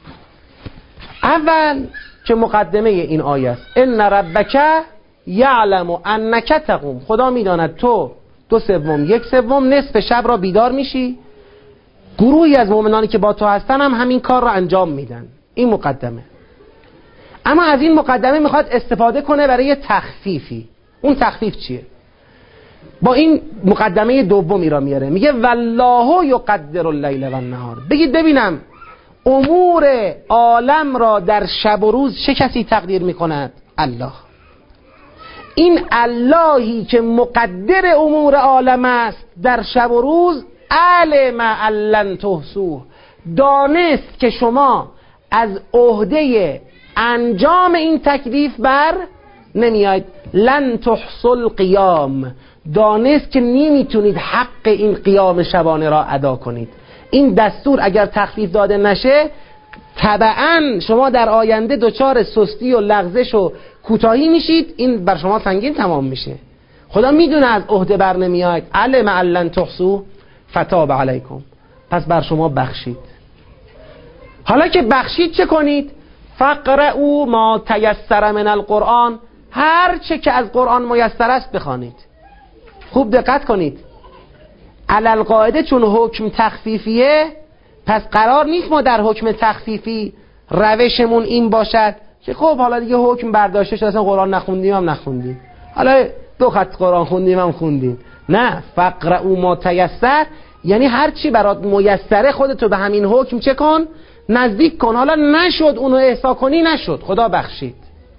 اول که مقدمه این آیه است، ان ربک یعلم انک تقوم، خدا میداند تو دو سوم یک سوم نصف شب را بیدار میشی. گروهی از مؤمنانی که با تو هستن هم همین کار رو انجام میدن. این مقدمه. اما از این مقدمه میخواد استفاده کنه برای تخفیفی. اون تخفیف چیه؟ با این مقدمه دومی را میاره، میگه والله یقدر اللیل و النهار. بگید ببینم امور عالم را در شب و روز چه کسی تقدیر میکند؟ الله. این اللهی که مقدر امور عالم است در شب و روز، علم ان لن تحصوه، دانست که شما از عهده انجام این تکلیف بر نمیاید. لن تحصوا القیام، دانست که نمیتونید حق این قیام شبانه را ادا کنید. این دستور اگر تخفیف داده نشه طبعا شما در آینده دچار سستی و لغزش و کوتاهی میشید، این بر شما سنگین تمام میشه. خدا میدونه از عهده بر نمیاید. علم ان لن تحصوا فتاب علیکم، پس بر شما بخشید. حالا که بخشید چه کنید؟ فقرؤوا ما تیسر من القرآن، هر چه که از قرآن میسر است بخوانید. خوب دقت کنید، علل قاعده چون حکم تخفیفیه، پس قرار نیست ما در حکم تخفیفی روشمون این باشد که خب حالا دیگه حکم برداشته شد، اصلا قرآن نخوندیم هم نخوندیم، حالا دو خط قرآن خوندیم هم خوندیم. نه، فقرؤوا ما تیسر یعنی هر چی برات میسره خودتو به همین حکم چه کن؟ نزدیک کن. حالا نشد اونو احصا کنی، نشد، خدا بخشید.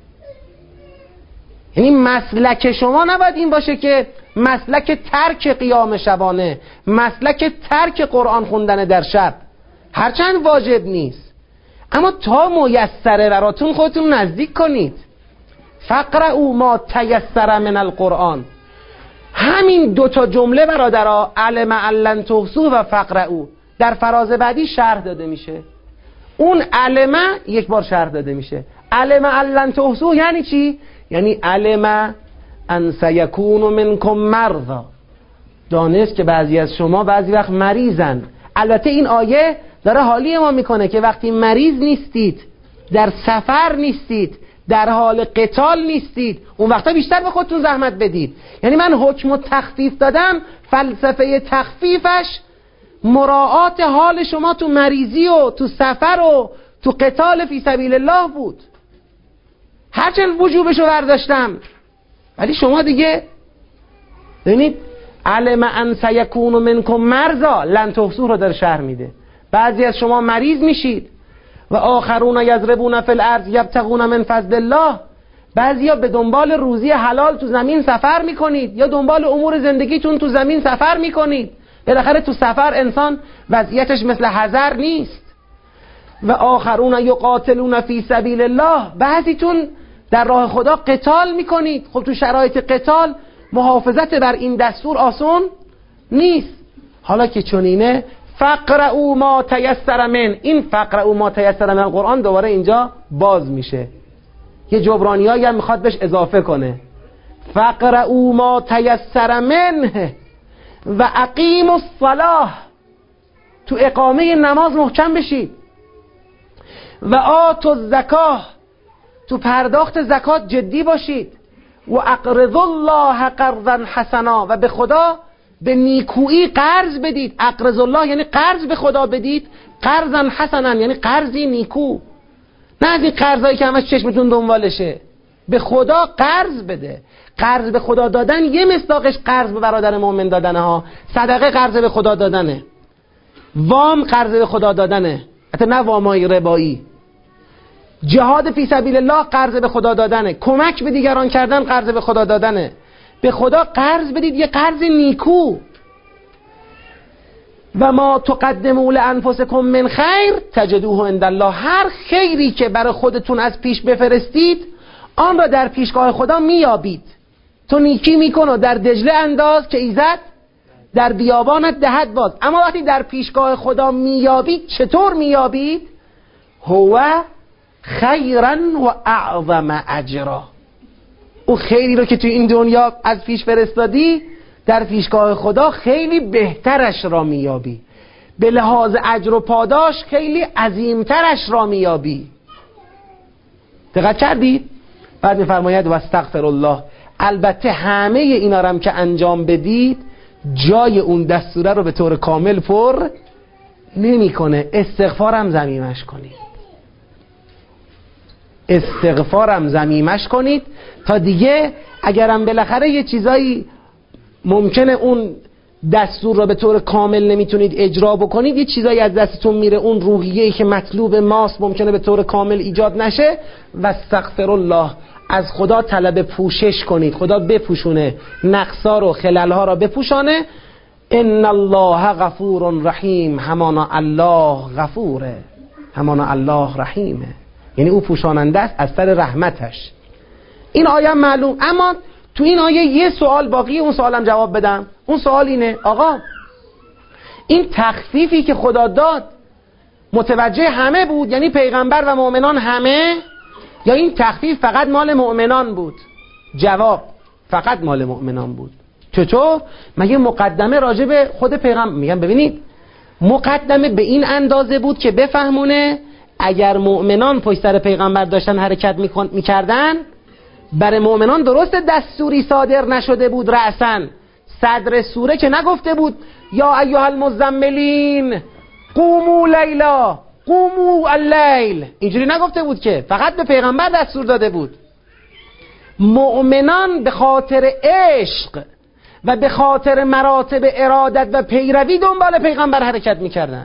یعنی مسلک شما نباید این باشه که مسلک ترک قیام شبانه، مسلک ترک قرآن خوندن در شب، هرچند واجب نیست اما تا میسره براتون خودتون نزدیک کنید. فقرؤوا ما تیسر من القرآن، همین دوتا جمله برادرها، علم ان لن تحصوا و فقرؤوا، در فراز بعدی شرح داده میشه. اون علم یک بار شرح داده میشه. علم ان لن تحصوا یعنی چی؟ یعنی علم ان سیکون منکم مرضا، دانست که بعضی از شما بعضی وقت مریضن. البته این آیه داره حالی ما میکنه که وقتی مریض نیستید، در سفر نیستید، در حال قتال نیستید، اون وقتا بیشتر به خودتون زحمت بدید. یعنی من حکم و تخفیف دادم، فلسفه تخفیفش مراعات حال شما تو مریضی و تو سفر و تو قتال فی سبیل الله بود. هرچند وجوبشو برداشتم، ولی شما دیگه ببینید علم ان سیکون منکم مرضا، لن تحصوه رو در شرح میده. بعضی از شما مریض میشید و آخرون یضربون فی الارض یبتغون من فضل الله، بعضیا به دنبال روزی حلال تو زمین سفر میکنید یا دنبال امور زندگیتون تو زمین سفر میکنید. بالاخره تو سفر انسان وضعیتش مثل حضر نیست. و آخرون یقاتلون فی سبیل الله، بعضیتون در راه خدا قتال میکنید. خب تو شرایط قتال محافظت بر این دستور آسان نیست. حالا که چنینه فقرؤوا ما تیسر من، این فقرؤوا ما تیسر من قرآن دوباره اینجا باز میشه، یه جبرانیایی هم میخواد بهش اضافه کنه. فقرؤوا ما تیسر منه و اقیموا الصلاة، تو اقامه نماز محکم بشید. و آتوا الزکاه، تو پرداخت زکات جدی باشید. و اقرضوا الله قرضا حسنا، و به خدا به نیکویی قرض بدید. اقرض الله یعنی قرض به خدا بدید، قرضا حسنا یعنی قرضی نیکو، نه از این قرضایی که همش چشمتون دنبالشه. به خدا قرض بده. قرض به خدا دادن یه مصداقش قرض به برادر مؤمن دادنه ها، صدقه قرض به خدا دادنه، وام قرض به خدا دادنه، حتی نه وامای ربایی. جهاد فی سبیل الله قرض به خدا دادنه، کمک به دیگران کردن قرض به خدا دادنه. به خدا قرض بدید، یه قرض نیکو. و ما تقدموا لانفسکم من خیر تجدوه عند الله، هر خیری که برای خودتون از پیش بفرستید آن را در پیشگاه خدا میابید. تو نیکی میکن و در دجله انداز که ایزد در بیابانت دهد باز. اما وقتی در پیشگاه خدا میابید، چطور میابید؟ هو خیرا و اعظم اجرا، او خیری رو که تو این دنیا از پیش فرستادی در پیشگاه خدا خیلی بهترش را میابی، به لحاظ اجر و پاداش خیلی عظیمترش را میابی. دقت کردید؟ بعد میفرماید و استغفر الله. البته همه اینا رو هم که انجام بدید جای اون دستوره رو به طور کامل پر نمیکنه. استغفارم ضمیمش کنید، استغفارم ضمیمش کنید تا دیگه اگرم بالاخره یه چیزایی ممکنه اون دستور را به طور کامل نمیتونید اجرا بکنید، یه چیزایی از دستتون میره، اون روحیه‌ای که مطلوب ماست ممکنه به طور کامل ایجاد نشه، و استغفر الله، از خدا طلب پوشش کنید، خدا بپوشونه نقصا رو، خللها را بپوشانه. ان الله غفور رحیم، همانا الله غفوره، همانا الله رحیمه، یعنی او پوشاننده است از سر رحمتش. این آیه معلوم. اما تو این آیه یه سوال باقی، اون سوالم جواب بدم. اون سوال اینه آقا این تخفیفی که خدا داد متوجه همه بود، یعنی پیغمبر و مؤمنان همه، یا این تخفیف فقط مال مؤمنان بود؟ جواب فقط مال مؤمنان بود. چطور؟ مگه مقدمه راجع به خود پیغمبر؟ میگم ببینید مقدمه به این اندازه بود که بفهمونه اگر مؤمنان پشت سر پیغمبر داشتن حرکت میکردن، برای مؤمنان درست دستوری صادر نشده بود رأساً. صدر سوره که نگفته بود یا ایها المزملین قوموا لیلا قوموا اللیل، اینجوری نگفته بود که، فقط به پیغمبر دستور داده بود. مؤمنان به خاطر عشق و به خاطر مراتب ارادت و پیروی دنبال پیغمبر حرکت میکردن.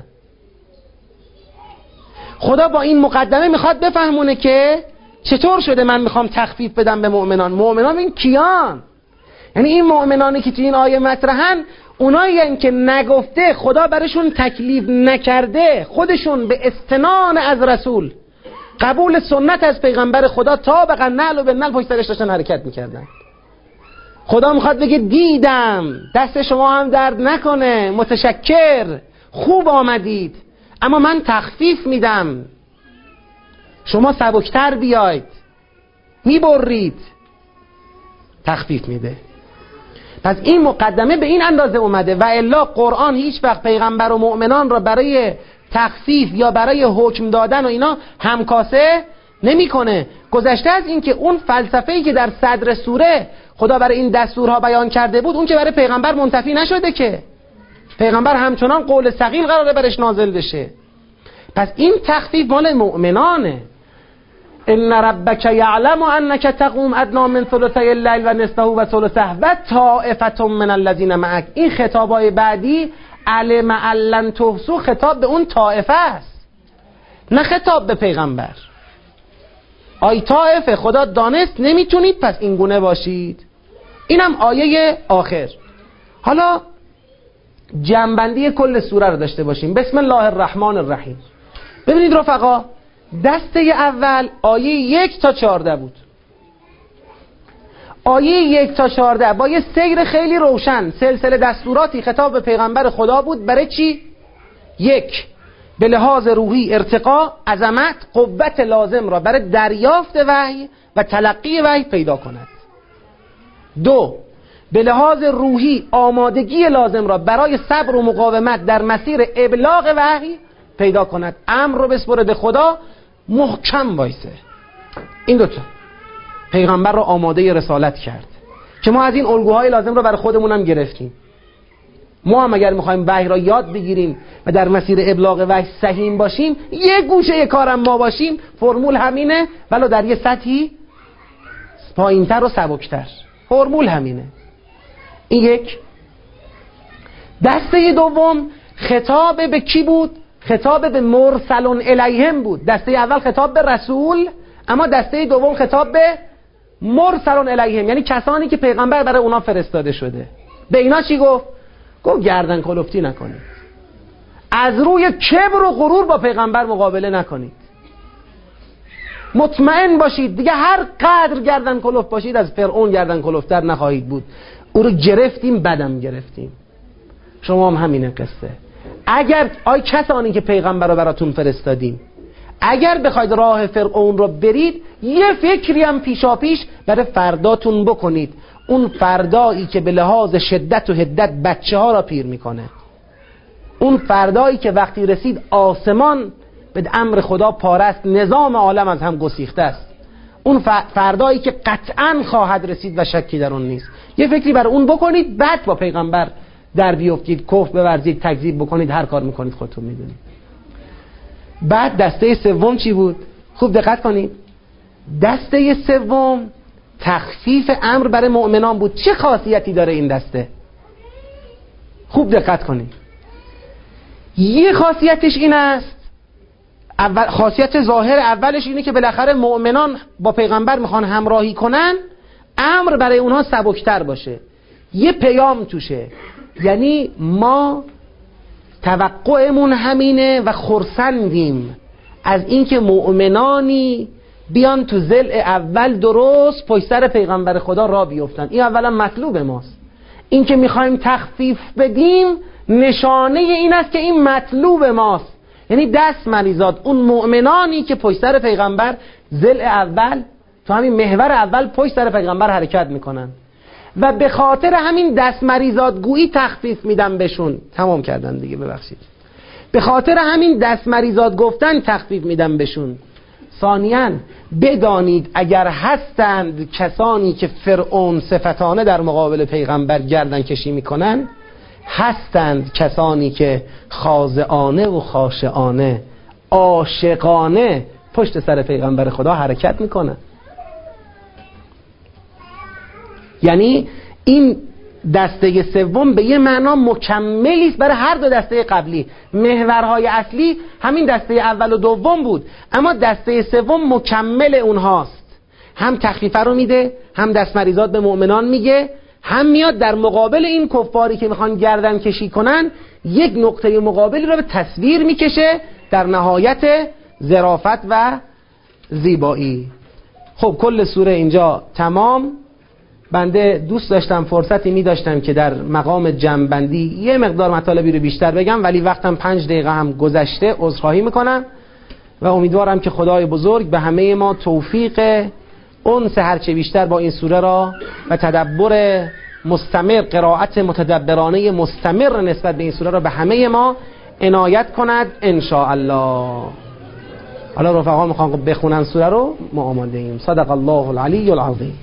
خدا با این مقدمه میخواد بفهمونه که چطور شده من میخوام تخفیف بدم به مؤمنان. مؤمنان این کیان؟ یعنی این مؤمنانی که تو این آیه مطرحن اونایی هستند که نگفته، خدا برشون تکلیف نکرده، خودشون به استنان از رسول، قبول سنت از پیغمبر خدا طابقا نعل و بالنعل پشت سرش داشتن حرکت میکردن. خدا میخواد بگه دیدم، دست شما هم درد نکنه، متشکر، خوب آمدید، اما من تخفیف میدم، شما سبکتر بیاید، میبرید، تخفیف میده. پس این مقدمه به این اندازه اومده، و الا قرآن هیچ وقت پیغمبر و مؤمنان را برای تخفیف یا برای حکم دادن و اینا همکاسه نمیکنه. گذشته از این که اون فلسفه‌ای که در صدر سوره خدا برای این دستورها بیان کرده بود، اون که برای پیغمبر منتفی نشده که، پیغمبر همچنان قول ثقیل قراره برش نازل بشه. پس این تخفیف مال مؤمنانه. ان ربک یعلم انک تقوم ادنی من ثلثی اللیل و نصفه و ثلثه و طائفه من الذین معک. این خطابای بعدی علم علن تحصوا، خطاب به اون طائفه است، نه خطاب به پیغمبر. آی طائفه، خدا دانست نمیتونید پس این گونه باشید. اینم آیه آخر. حالا جمع‌بندی کل سوره رو داشته باشیم. بسم الله الرحمن الرحیم. ببینید رفقا، دسته اول آیه یک تا چارده بود. آیه یک تا چارده با یه سیر خیلی روشن، سلسله دستوراتی خطاب به پیغمبر خدا بود. برای چی؟ یک، به لحاظ روحی ارتقا، عظمت، قوت لازم را برای دریافت وحی و تلقی وحی پیدا کند. دو، به لحاظ روحی آمادگی لازم را برای صبر و مقاومت در مسیر ابلاغ وحی پیدا کند. امر رو بسپره به خدا، محکم وایسه. این دوتا پیغمبر رو آماده رسالت کرد که ما از این الگوهای لازم رو برای خودمون هم گرفتیم. ما هم اگر میخوایم وحی را یاد بگیریم و در مسیر ابلاغ وحی سهیم باشیم، یک گوشه کارم ما باشیم، فرمول همینه، ولو در یه سطحی پایینتر و سبکتر. فرمول همینه. این یک. دسته دوم خطاب به کی بود؟ خطاب به مرسلون الیهم بود. دسته اول خطاب به رسول، اما دسته دوم خطاب به مرسلون الیهم، یعنی کسانی که پیغمبر برای اونا فرستاده شده. به اینا چی گفت؟ گفت گردن کلفتی نکنید، از روی کبر و غرور با پیغمبر مقابله نکنید، مطمئن باشید دیگه هر قدر گردن کلفت باشید از فرعون گردن کلفتر نخواهید بود. او رو گرفتیم، بدم گرفتیم. شما هم همینه قصه. اگر آی کسانی که پیغمبر رو براتون فرستادیم، اگر بخواید راه فرعون رو برید، یه فکری هم پیشا پیش برای فرداتون بکنید. اون فردایی که به لحاظ شدت و حدت بچه ها را پیر میکنه، اون فردایی که وقتی رسید آسمان به امر خدا پارست، نظام عالم از هم گسیخته است، اون فردایی که قطعا خواهد رسید و شکی در اون نیست. یه فکری برای اون بکنید، بعد با پیغمبر در بیفتید، کفر بورزید، تکذیب بکنید، هر کار میکنید خودتون میدونید. بعد دسته سوم چی بود؟ خوب دقت کنید. دسته سوم تخفیف امر برای مؤمنان بود. چه خاصیتی داره این دسته؟ خوب دقت کنید. یه خاصیتش این است، اول خاصیت ظاهر اولش اینه که بالاخره مؤمنان با پیغمبر میخوان همراهی کنن، امر برای اونها سبکتر باشه. یه پیام توشه، یعنی ما توقعمون همینه و خرسندیم از اینکه مؤمنانی بیان تو ضلع اول درست پشت سر پیغمبر خدا را بیفتن. این اولا مطلوب ماست. این که میخوایم تخفیف بدیم نشانه این است که این مطلوب ماست. یعنی دست مریزاد اون مؤمنانی که پشت سر پیغمبر ضلع اول تو همین محور اول پشت سر پیغمبر حرکت میکنن و به خاطر همین دست مریزاد گویی تخفیف میدم بهشون. تمام کردن دیگه، ببخشید. به خاطر همین دست مریزاد گفتن تخفیف میدم بهشون. ثانیاً بدانید اگر هستند کسانی که فرعون صفتانه در مقابل پیغمبر گردن کشی میکنن، هستند کسانی که خاضعانه و خاشعانه عاشقانه پشت سر پیغمبر خدا حرکت میکنن. یعنی این دسته سوم به یه معنا مکملی است برای هر دو دسته قبلی. محورهای اصلی همین دسته اول و دوم بود، اما دسته سوم مکمل اونهاست. هم تخفیف رو میده، هم دست مریزات به مؤمنان میگه، هم میاد در مقابل این کفاری که میخوان گردن کشی کنن یک نقطه مقابلی رو به تصویر میکشه در نهایت ظرافت و زیبایی. خب کل سوره اینجا تمام. بنده دوست داشتم فرصتی می داشتم که در مقام جمع‌بندی یه مقدار مطالبی رو بیشتر بگم، ولی وقتم پنج دقیقه هم گذشته، عذرخواهی میکنم و امیدوارم که خدای بزرگ به همه ما توفیق انس هرچه بیشتر با این سوره را و تدبر مستمر، قرائت متدبرانه مستمر نسبت به این سوره را به همه ما عنایت کند ان شاء الله. حالا رفقا میخوان بخونن سوره رو، ما آماده ایم. صدق الله العلی العظیم.